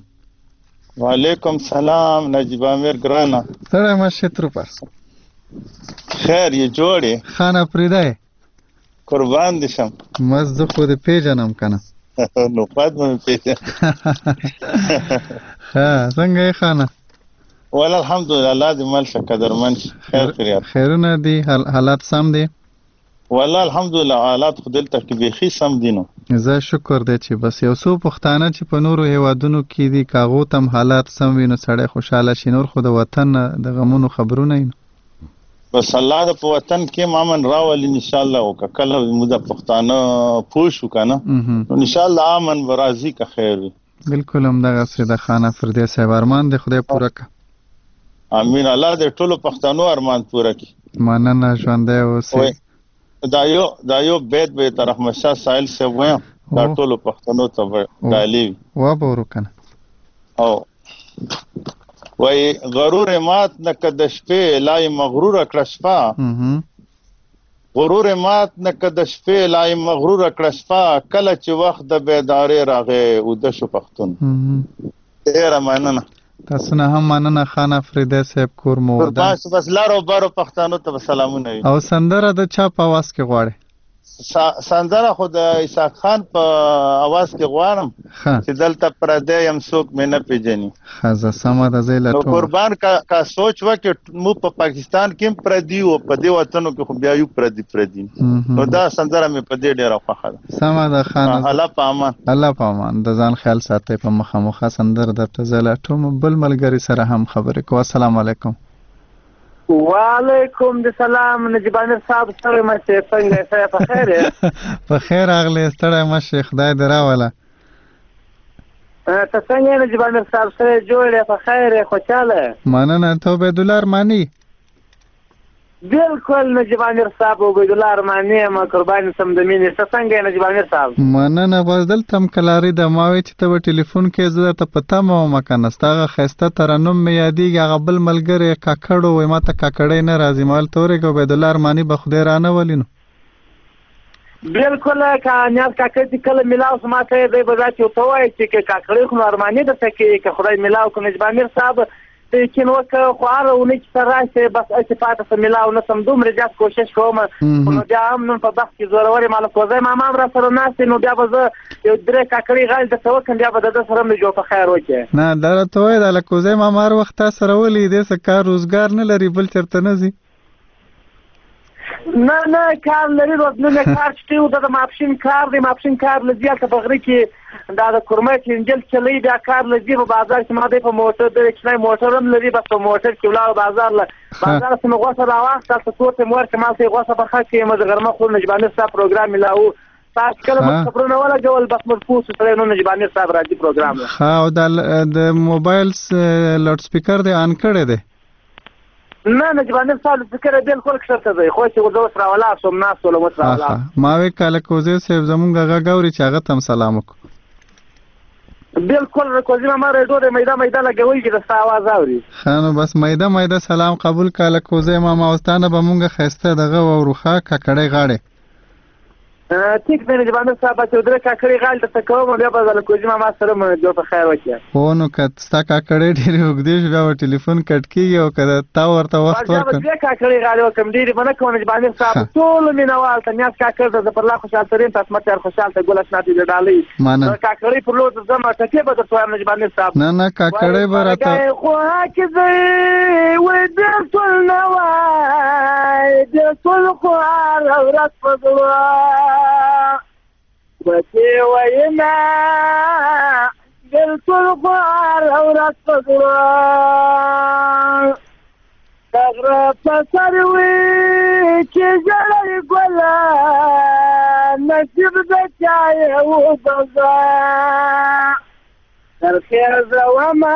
S15: وعلیکم سلام نجيب امیر ګرانه.
S1: سره مشه تر پر.
S15: خیر یې جوړې.
S1: خان افریدای.
S15: قربان دي شم
S1: مز زه خو دې پیژنم کنه
S15: نو پات مې پیژنم
S1: ها څنګه یې خانه
S15: ول الحمدلله الله دې مل شه قدرمن خیر خیریت
S1: خیرونه دي حالات سم دي
S15: والله الحمدلله حالات خو دلته کې بيخي سم دي نو
S1: زه شکر دی چې بس یو څو پښتانه چې په نورو هیوادونو کې دي کاغو تم حالات سم وي نو سړی خوشاله شي نور خو د وطن د غمونو خبرونه وي
S15: بس الله د په وطن کې مامن راولي ان شاء الله او کله موږ د پښتانه پوښو کنه نو ان شاء الله امن ورازي کا خیر وي
S1: بالکل هم دغه سیده خانه فردي صاحب ارمان دې خدای پوره کړه
S15: امين الله دې ټولو پښتنو ارمان پوره کړي
S1: مننه ژوندی اوسئ
S15: دا یو دا یو بیت به طرف مشا سائل سے ویم دا ټولو پښتنو ته ډالي
S1: و به ورکنه
S15: او وای غرور مات نکد شپه لای مغرور کړشپا غرور مات نکد شپه لای مغرور کړشپا کله چې وخت د بیدارې راغې او د شو پښتون ډیر مننه
S1: تاسو نه هم مننه خان افریده صاحب کور مو
S15: ده بس لارو بارو پښتنو ته سلامونه
S1: او سندره د چا په आवाज کې غواړي
S15: سندره خو د اسحاق خان په आवाज کې غواړم چې دلته پردې يم څوک مې نه پیژني
S1: خزه سم د زیله
S15: نو قربان کا کا سوچ وکړ مو په پاکستان کې پردي او په دې وطنو کې خو بیا یو پردي پردي نو دا سندره مې په دې ډیره خوښه ده
S1: سم د خان
S15: الله پامان
S1: الله پامان د ځان خیال ساتي په مخه مخه سندره درته زله ټوم بل ملګری سره هم خبرې کو السلام علیکم
S16: وعلیکم السلام نجیب امیر صاحب سره مشه څنګه څه په خیر
S1: په خیر اغلی ستړی مشه خدای دراوله
S16: ته څنګه نجیب امیر صاحب سره جوړه په خیر خوشاله
S1: مننه ته عبد الله ارمانی
S16: بالکل نجیب امیر صاحب عبد الله ارمانی ما قربان سم د مینې څنګه نجیب امیر صاحب
S1: مننه بس دلته هم کلاری د ماوي چې ته په ټلیفون کې زه ته پتا مو مکنه ستغه خسته ترنم مې یادېږي هغه بل ملګری کاکړو وای ماته کاکړې نه راځي مال تورې کو عبد الله ارمانی به خدای رانه ولینو
S16: بالکل کامیاب کاکړ چې کله ملاو سماته دی به ځکه تو وای چې کاکړې خو ارمانی د تکي کې خدای ملاو کو نجیب امیر صاحب چې نو که خوارونه چې راشه بس چې پاتې سم ملاو نه سم دومره زیات کوشش کوم نو بیا هم نن په بخت کې زوروري مال کوزه ما ما را سره ناس نو بیا به یو درې کاکړي غال د څو کم بیا به د سره مې جو په خیر وکي
S1: نه درته وای د کوزه ما مار وخت سره ولې دې څه کار روزګار نه لري بل چرته نه زی
S16: نه نه کار لري روزنه کار شته د ماپشین کار دی ماپشین کار لزیات په غری کې دا د کورمه چې انجل چلی دا کار لزی په بازار کې ما دی په موټر د چلای موټر هم لري بس په موټر کې ولاړ بازار له بازار سم غوسه راوخت تاسو ته مور کې ما سي غوسه په خاطر کې مزغرمه خو نجبانه صاحب پروګرام ملاو تاسو کله خبرونه ولا جوړ بس مرفوس سره نو نجبانه صاحب راځي پروګرام
S1: ها او د موبایل لاوډ سپیکر دی ان کړی دی
S16: نه نجبانه صاحب فکر بالکل کښته دی خو چې ورته سره ولا سم ناس ولا متر ولا
S1: ما وی کله کوزه صاحب زمونږ غاغوري چې هغه تم سلام وکړو
S16: بالکل کوزه ما رډو د میدان میدان لګوي چې د आवाज اوري
S1: خانو بس میدان میدان سلام قبول کاله کوزه ما ماستانه به مونږه خسته دغه وروخه ککړې غاړي
S16: ټیک دی نجبانه صاحب چې درې ککړې غاړي ته کوم بیا به د کوزه ما سره مې جو په خیر وکړي
S1: خو نو کته ککړې ډېر وګدې بیا ټلیفون کټ کیږي او کده تا ورته وخت ورکړ
S16: بیا ککړې غاړي وکم ډېر باندې کوم نجبانه صاحب ټول مینوال ته نیاز ککړ د پر لا خوشاله ترين تاسو مته خوشاله ګل شناتي ډالۍ ککړې پر لور زما ټکي به د توام نجبانه صاحب
S1: نه نه ککړې برته
S16: خو هکذا ود ټول نوای د ټول خو اورات پدوا وتی وینا بالکل خوار اورات پدوا دغره پسروي چې جړې ګلا نصیب د چای او بزا تر خیر زوما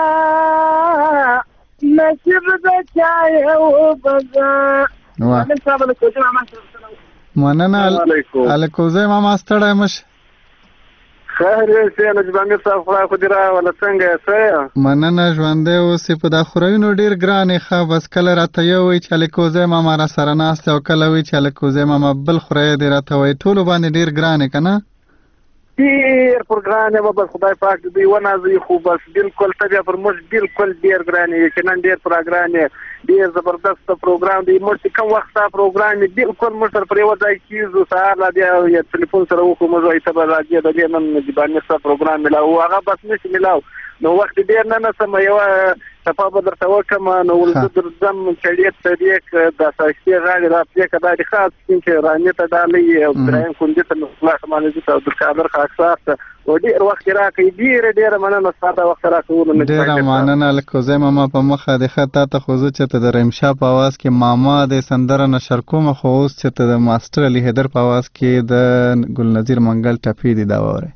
S16: نصیب د چای او بزا
S1: نن صاحب له کوجه ما مننه الکوزه ما ماستړای مش
S16: خیر سي نجبانه صاحب خدای خو دې را ولا څنګه سه
S1: مننه ژوندې اوسې په دا خورینو ډیر ګرانې ښه بس کله راته یو وی چې الکوزه ما ما را سره ناست او کله وی چې الکوزه ما ما بل خورای دې راته وی ټول باندې ډیر ګرانې کنه
S16: ډیر پروګرام ما بس خدای پاک دې ونازي خو بس بالکل تبع پر موږ بالکل ډیر ګرانې چې نن ډیر پروګرام ډېر زبردست پروګرام دی. موږ چې کوم وخت دا پروګرام دی بالکل موږ سره پر یو ځای کېږو، سهار لا بیا یا ټلیفون سره وکړو موږ وایي ته به راځې د دې نن نجیب امیر صاحب پروګرام میلاو، هغه بس نشي میلاو. نو وخت ډېر نه نسم یوه څپه به درته وکړم. نو زه درځم چړې طریق د سایستې غاړې را پرېکړه دا د خاص سپین چې رانې ته ډالۍ او دریم کندې ته خلاص مالجي ته عبدالقادر خاکسار ته او ډېر وخت راکړئ. ډېره ډېره مننه ستا دا وخت راکولو.
S1: ډېره مننه لکوزی ماما په مخه د ښه تا ته خو زه چې ته د رحیمشاه په اواز کې ماما د سندره نشر کومه، خو اوس چې ته د ماسټر علي حیدر په اواز کې د ګلنظیر منګل ټپې دي دا واورئ.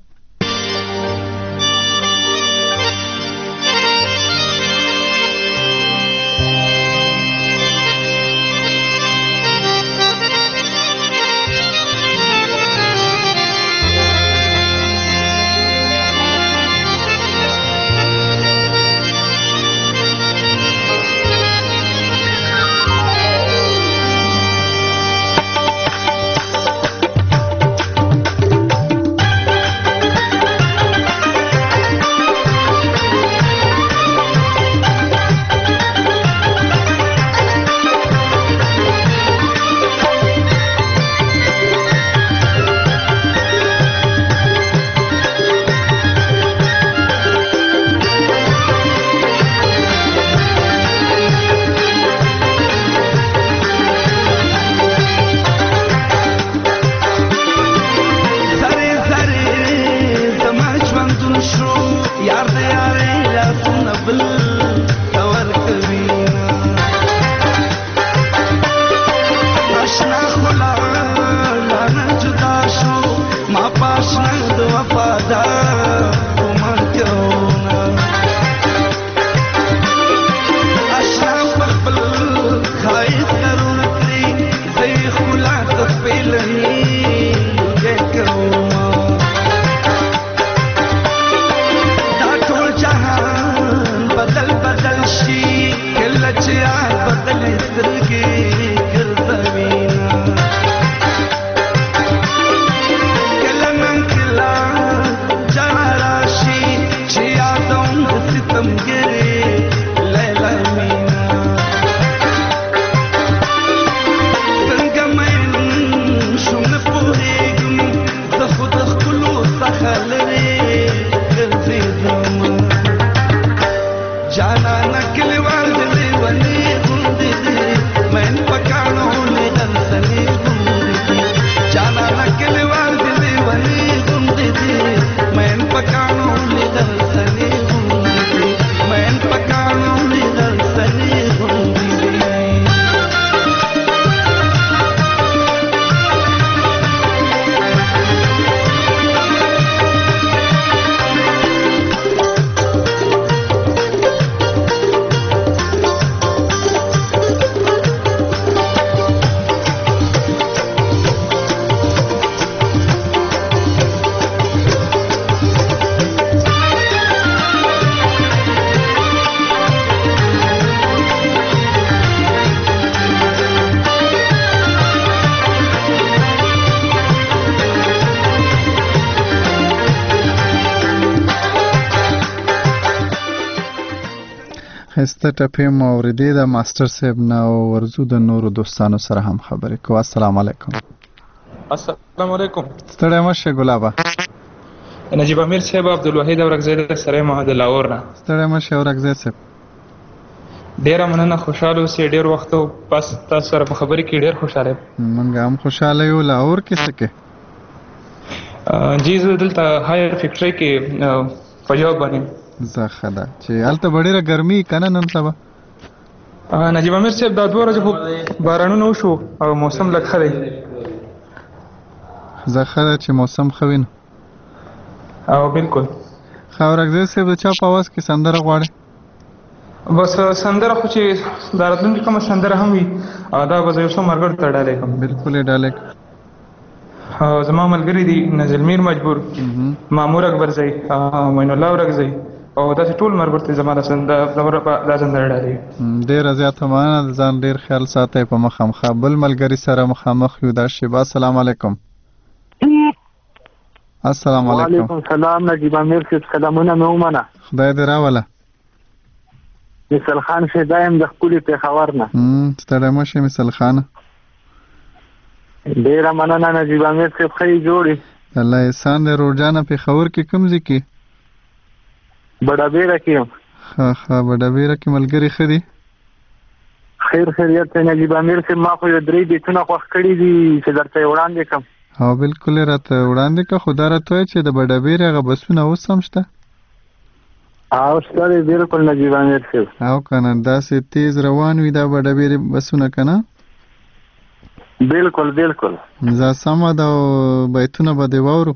S1: ښایسته ټپې مو اورېدې د ماسټر صاحب نه او ورځو د نورو دوستانو سره هم خبرې کوو. السلام علیکم.
S17: السلام علیکم.
S1: ستړی مه شې ګلابه.
S17: نجیب امیر صاحب عبدالوحید اورکزی سره یم د لاهور نه.
S1: ستړی مه شې اورکزی صاحب.
S17: ډېره مننه، خوشحاله اوسئ. ډېر وخت بس تاسو سره په خبرې کې ډېر خوشحاله یم.
S1: موږ هم خوشحاله یو. لاهور کې څه کې؟
S17: جی زه دلته هایر فیکټرۍ کې په جواب باندې.
S1: زه ښه ده چې هلته به ډېره ګرمي که نه نن سبا؟
S17: نجیب امیر صاحب دا دوه ورځې خو بارانونه وشو او موسم لږ ښه دی.
S1: زه ښه ده چې موسم ښه وي نو.
S17: او بالکل.
S1: ښه اورکزی صاحب د چا په اواز کې سندره غواړې؟
S17: بس سندره خو چې دا راتلونکې کومه سندره هم وي دا به زه یو څو ملګرو ته ډالۍ کړم.
S1: بالکل یې ډالۍ کړه.
S17: زما ملګري دي نزلمیر مجبور، مامور اکبرزی، معین الله اورکزی او داسې ټول ملګرو ته زما دا سندره ډالۍ.
S1: ډېره زیاته مننه. د ځان ډېر خیال ساتئ. په مخامخ بل ملګري سره مخامخ یو دا شیبه. السلام علیکم. السلام علیکم.
S16: وعلیکم السلام. نجیب امیر صاحب سلامونه مې ومنه.
S1: خدای دې راوله.
S8: مثال خان شیدایم د ښکلي پېښور نه.
S1: ستړی مه شې مثال خانه.
S8: ډېره مننه نجیب امیر صاحب، ښه جوړې.
S1: الله احسان دی. روډجانه پېښور کې کوم ځای کې؟
S8: بډابېره کې یم.
S1: ښه ښه بډابېره کې ملګري ښه دي؟
S8: خیر خیریت دی نجیب امیر صاحب. ما خو یو درې بیتونه خوښ کړي دي چې درته یې وړاندې کړم.
S1: او بالکل یې راته وړاندې کړه، خو دا راته وایه چې د بډابېرې هغه بسونه اوس هم شته؟
S8: او شته دی بالکل نجیب امیر صاحب.
S1: او که نه داسې تیز روان وي دا بډابېرې بسونه که نه؟
S8: بالکل بالکل.
S1: زه سمه ده او بیتونه به دې واورو.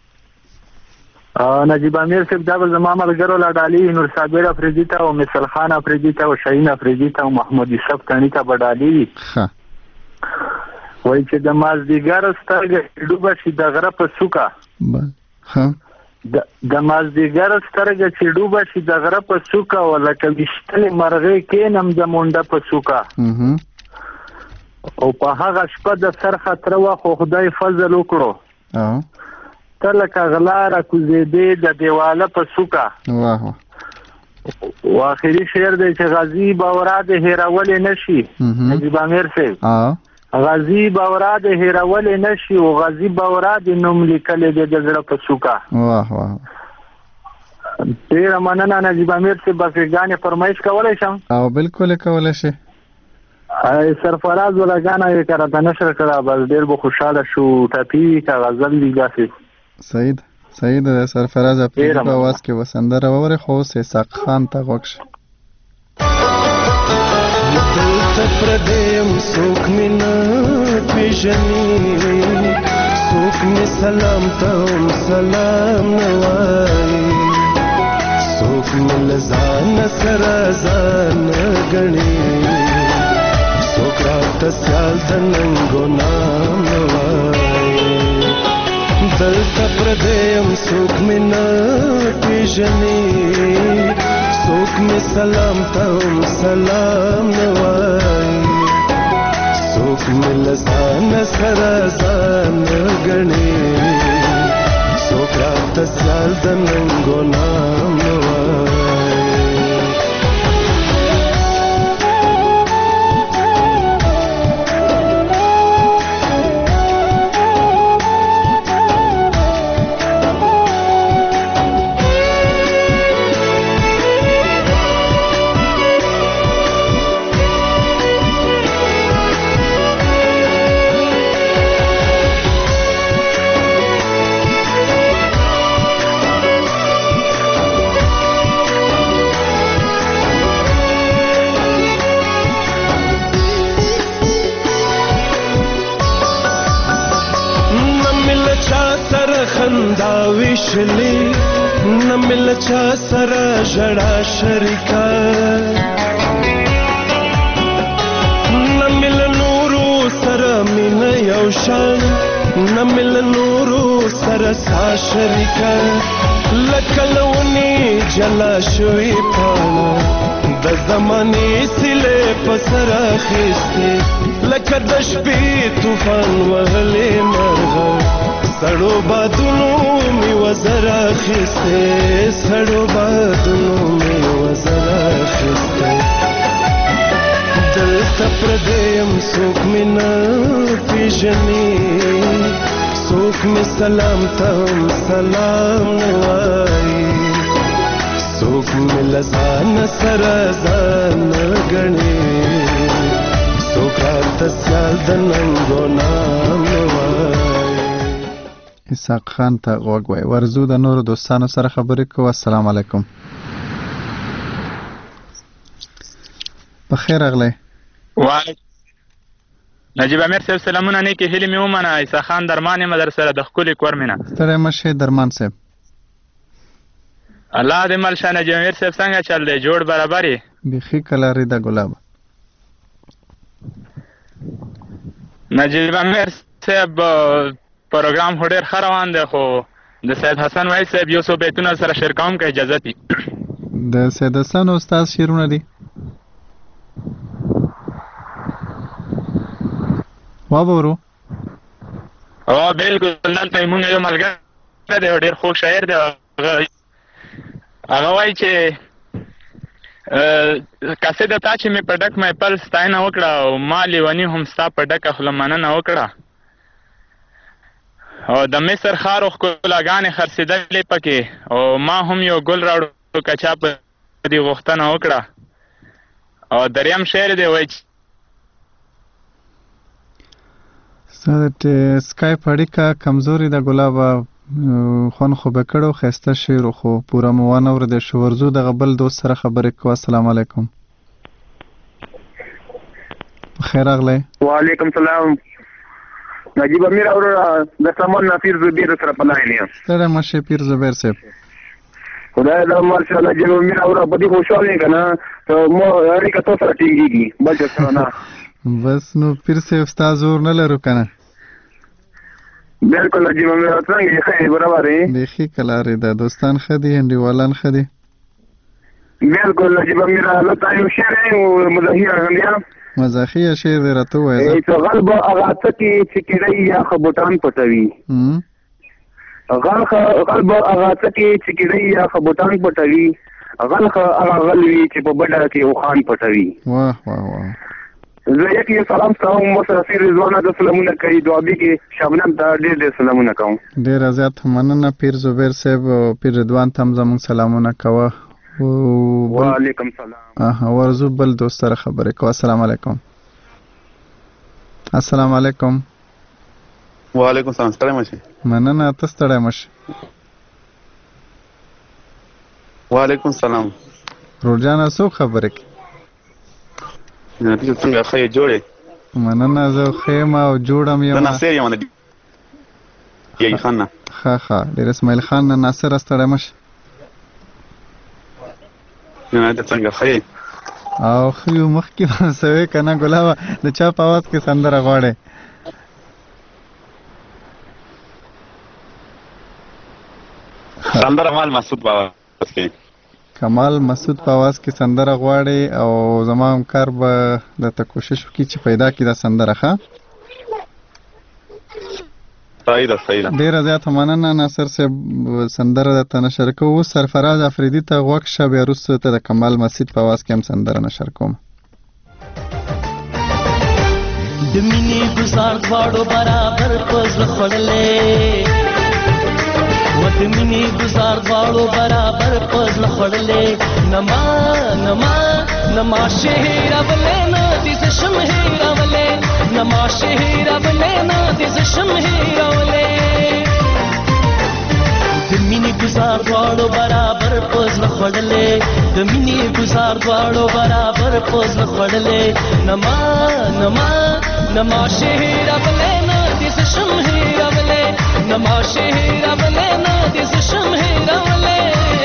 S8: نجیب امیر صاحب دا به زما ملګرو له ډالۍ نور صابر افریدي ته او مثل خان افریدي ته او شهین افریدي ته او محمد یوسف تڼي ته به ډالۍ وي.
S1: ښه
S8: وایي چې د مازدیګر سترګه ډوبه شي د غره په څوکه.
S1: ښه
S8: د مازدیګر سترګه چې ډوبه شي د غره په څوکه او لکه ویشتلې مرغۍ کینم د مونډه په څوکه. او په هغه شپه د سر خطره وه خو خدای فضل وکړو ته لکه غلا راکوزېدې د دیواله په څوکه.
S1: واه
S8: او آخري شعر دی چې غازي بورا د هېرولې نه شي نجیب امیر صاحب. غازي بورا د هېرولې نه شي او غازي بورا د نوم لیکلی دی د زړه په څوکه.
S1: واه واه
S8: ډېره مننه نجیب امیر صاحب. بسګانې فرمایش کولی شم؟
S1: او بالکل یې کولی شي.
S8: سرفراز ولاګانه یې که راته نشر کړه بس ډېر به خوشحاله شو. ټپي که غزل دي داسې.
S1: صحیح ده صحیح ده. د سرفراز افریدي په اواز کې به سندره واورې، خو اوس اسحاق خان ته غوږ شه.
S10: دلته پردی یم څوک مې نه پېژني، څوک مې سلام ته هم سلام نه وایي، څوک مې له ځانه سره ځان نه ګڼي، څوک راته سیال د ننګو نام نه وایي. دلته پردی یم څوک مې نه پېژني، څوک مې سلام ته هم سلام نه وایي، څوک مې له ځانه سره ځان نه ګڼي، څوک راته سیال د ننګو نام نه وایي. خندا ویشلی نه مل چا سره ژړا شریکا، نه مل نورو سره مینه یو شان، نه مل نورو سره سا شریکا، لکه لونی جلا شوی پاڼه د زمانې سیلې په سر اخیستې، لکه د شپې طوفان وهلې مرغه، سړو بادونو می وزر اخیستې، سړو بادونو می وزر اخیستې. دلته پردی یم څوک مې نه پېژني، څوک مې سلام ته هم سلام نه وایي، څوک مې له ځانه سره ځان نه ګڼي، څوک راته سیال د ننګو نام نه وایي.
S1: اسحاق خان ته غوږ وای. ورزو د نورو دوستانو سره خبرې کوو. السلام علیکم. بخیر راغلی.
S18: وعلیکم. نجیب امیر صاحب سلامونه، نیکې هیلې مې ومنه. اسحاق خان درمان یم در سره د ښکلي کور مینه.
S1: ستړی مه شې درمان صاحب.
S18: الله دې مل شه. نجیب امیر صاحب څنګه چل دی؟ جوړ برابر یې؟
S1: بیخي کلارې ده ګلابه.
S18: نجیب امیر صاحب پروګرام خو ډېر ښه روان دی، خو د سید حسن وحید صاحب یو څو بیتونه سره شعر کوم که اجازه دي؟
S1: د سید حسن استاد شعرونه دي وابورو.
S18: او بالکل دلته مونږ یو ملګری دی ډېر خوږ شاعر دی، هغه وایي چې قصیده تا چې مې په ډک محفل ستاینه وکړه او ما لیوني هم ستا په ډکه خوله مننه وکړه او د مصر ښار ښکلاګانې خرڅېدلې پکې او ما هم یو ګل راوړو که چا په دې غوښتنه وکړه او دریم شعر دی وایي
S1: ستا د سکایپ اړیکه کمزورې ده ګلابه خوند خو به کړو ښایسته شعر خو پوره مو وانه اورېدی شو ورځو دغه بل دوست سره خبرې کوو السلام علیکم خیر راغلی
S19: وعلیکم سلام نجیب امیر اورا د سامان نافیر زبیر سره په لاین یم
S1: ستړی مه شې پیر زبیر صاحب
S19: خدای دا ماشاءالله جناب امیر اورا په دې خوشحال یم که نه مو اړیکه تو سره ټینګېږي بل چا سره نه
S1: بس نو پیر صاحب ستا زور نه لرو که نه
S19: بالکل نجیب امیر څنګه یې ښه برابر یې
S1: بیخي کلارې ده دوستان ښه دي انډیوالان ښه دي
S19: بالکل نجیب امیر الله تعالی یو شعر یې مزاحي راغلی
S1: مزاحي شعر دی راته ووایه
S19: چې غل به هغه څه کې چې کیدی یا ښه بوټان پټوي غل غل به هغه څه کې چې کیدی یا ښه بوټان پټوي غل هغه غل وي چې په بډه کې اوښان پټوي
S1: واه واه واه
S19: زه یې سلام کوم مسافر رضوانه د سلامونه کوي دعابي کې شبنم ته ډېر ډېر سلامونه کوم
S1: ډېره زیات مننه پیر زبیر صاحب او پیر رضوان ته هم زموږ سلامونه کوه
S19: وعلیکم سلام
S1: ورځو بل دوست سره خبرې کوه السلام علیکم السلام علیکم
S20: وعلیکم سلام ستړی مه شې
S1: مننه ته ستړی مه شې
S20: وعلیکم سلام
S1: روډجانه څوک خبرې کوي
S20: ته څنګه ښه یې جوړ یې
S1: مننه زه ښه یم او جوړ هم یم
S20: زه ناصر یم د یحیی خان نه
S1: ښه ښه ډېر اسماعیل خان نه ناصره ستړی مه شې
S20: ته څنګه ښه یې
S1: او ښه یو مخکې به څه وې که نه ګلابه د چا په اواز کې سندره غواړې
S20: سندره مال مسعود په اواز کې
S1: کمال مسعود په اواز کې سندره غواړي او زما همکار به درته کوشش وکړي چې پیدا کړي دا سندره ښه
S20: صحیح ده صحیح ده
S1: ډېره زیاته مننه ناصر صاحب سندره درته نشر کوو اوس سرفراز افریدي ته غوږ شه بیا وروسته ته د کمال مسعود په اواز کې هم سندره نشر کوم
S10: د مینې ګزار دواړو برابر په زړه خوړلی و د مینې ګزار دواړو برابر په زړه خوړلی نما نما نما شهیرولی نه دې زه شم هیرولی نما شهیرولی نه دې زه شم هیرولی د مینې ګزار دواړو برابر په زړه خوړلی د مینې ګزار دواړو برابر په زړه خوړلی نما نما نما شهیرولی نه دې زه شم هیرولی نما شهیرولی نه دې زه شم هیرولی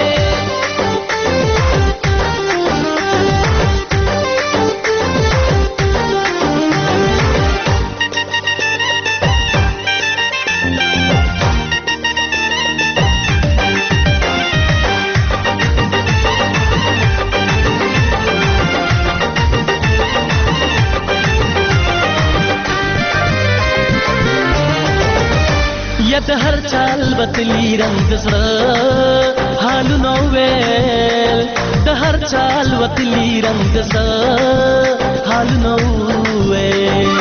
S10: د هر چال بتلی رنگ زړه حالونه ویل د هر چال بتلی رنگ زړه حالونه ویل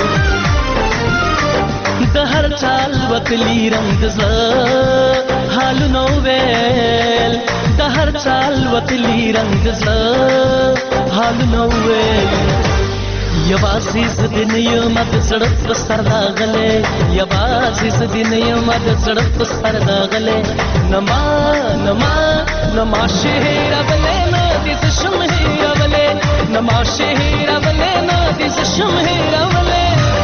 S10: د هر چال بتلی رنگ زړه حالونه ویل د هر چال بتلی رنگ زړه حالونه ویل یوازې زه دې نه یم د زړه په سر راغلی یوازې زه دې نه یم د زړه په سر راغلی نما نما نما شهیرولی نه دې زه شم هیرولی نما شهیرولی نه دې زه شم هیرولی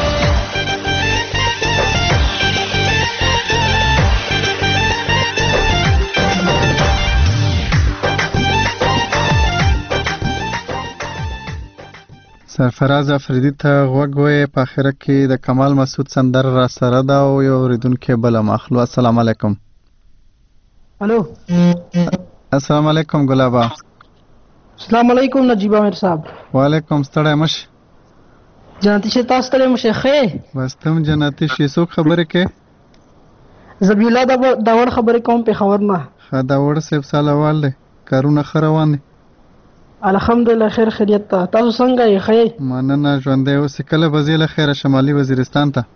S1: سرفراز افریدي ته غوږ وې په اخره کې د کمال مسعود سندره را سره ده او یو اورېدونکی بله ماخلو السلام علیکم
S21: الو
S1: السلام علیکم ګلابه
S21: السلام علیکم نجیب امیر صاحب
S1: وعلیکم ستړی مه شې
S21: جنتي شې تاسو ستړی مه شې ښې
S1: بس ته هم جنتي شې څوک خبرې کوې
S21: زبیلا داوړ خبرې کوم پېښور نه
S1: ښه داوړ صاحب ساله وال دی کارونه ښه روان دي
S21: الحمدلله خیر خیریت ته. تاسو څنګه یې؟ ښه یې؟
S1: مننه ژوندی اوسې. کله به ځې له خیره شمالي وزیرستان ته؟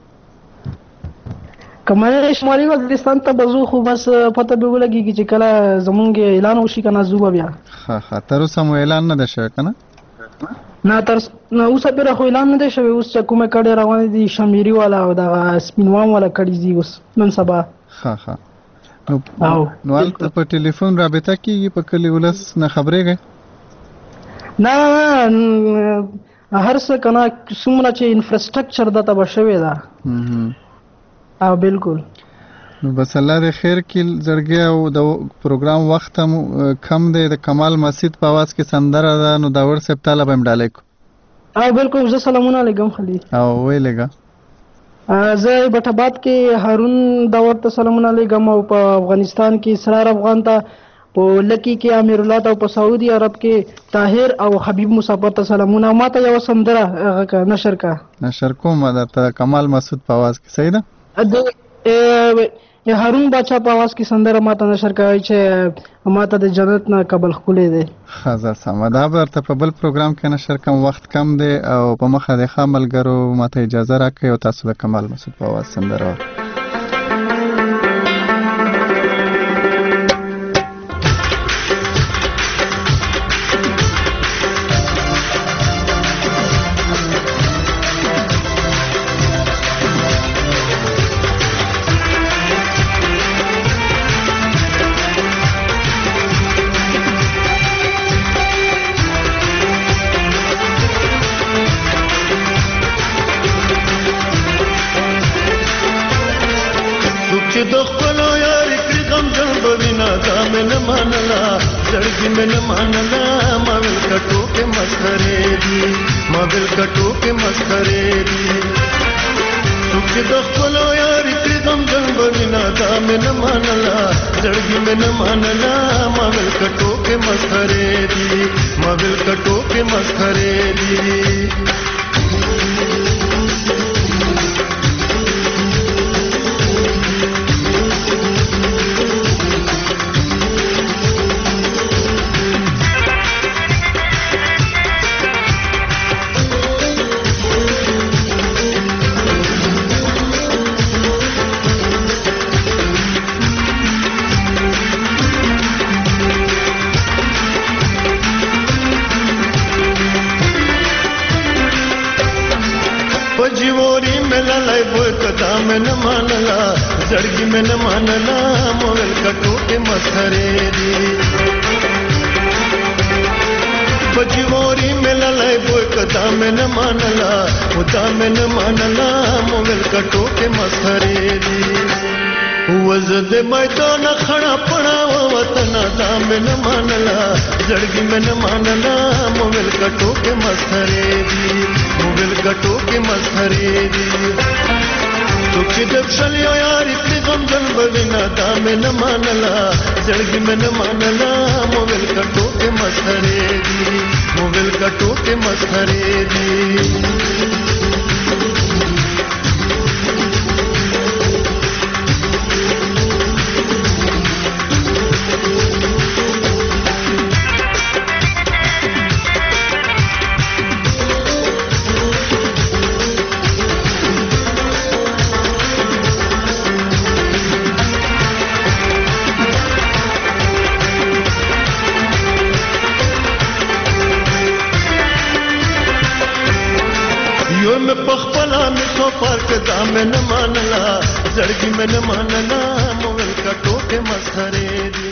S21: که مننه شمالي وزیرستان ته به ځو خو بس پته به ولګېږي چې کله زمونږ اعلان وشي که نه ځو به بیا.
S1: ښه ښه تر اوسه مو اعلان نه دی شوی که نه؟
S21: نه تر نه اوسه پرې خو اعلان نه دی شوی. اوس چې کومې کډې روانې دي شمیري والا او دغه سپینوام والا کډې دي اوس نن سبا.
S1: ښه ښه نو هلته په ټلیفون رابطه کېږي په کلي ولس نه خبرېږئ؟
S21: نه نه هر څه که نه څومره چې انفراسټرکچر دته به شوې ده. او بالکل.
S1: نو بس الله دې خیر کړي. زړګی او د پروګرام وخت هم کم دی. د کمال مسجد په اواز کې سندره ده نو داور صاحب تعالی به هم ډالۍ کو.
S21: او بالکل زه سلامونه علیکم خلی.
S1: او وی لګه
S21: زه بټ آباد کې هارون داور ته سلامونه علیکم او په افغانستان کې اسرار افغان ته، په لکی کې امیر الله ته او په سعودي عرب کې طاهر او حبیب مسافر ته سلامونه. ما ته یو سندره هغه نشر کا
S1: نشر کوم درته کمال مسعود په اواز کې. صحیح ده؟
S21: د هارون باچا په اواز کې سندره ما ته نشر کوي چې ما ته د جنت نه قبل ښکلی دی.
S1: ښه زه سمه دا به درته په بل پروګرام کې نشر کوم. وخت کم دی او په مخه د ښه ملګرو ما ته اجازه راکړئ او تاسو د کمال مسعود په اواز سندره
S2: زړګي مې نه مانلا موبایل کټو کې مسخره دي بجوري مې لای بوې کدا مې نه مانلا ودا مې نه مانلا موبایل کټو کې مسخره دي وزد میدان خړا پړا وطن دا مې نه مانلا زړګي مې نه مانلا موبایل کټو کې مسخره دي موبایل کټو کې مسخره دي څوک چې د شل یو یاري په غم جن بوینا دا مې نه مانلا زړګي مې نه مانلا موبایل کټو کې مسخره دي موبایل کټو کې مسخره دي زړګي مې نه مانلا موبایل کټو کې مسخره دي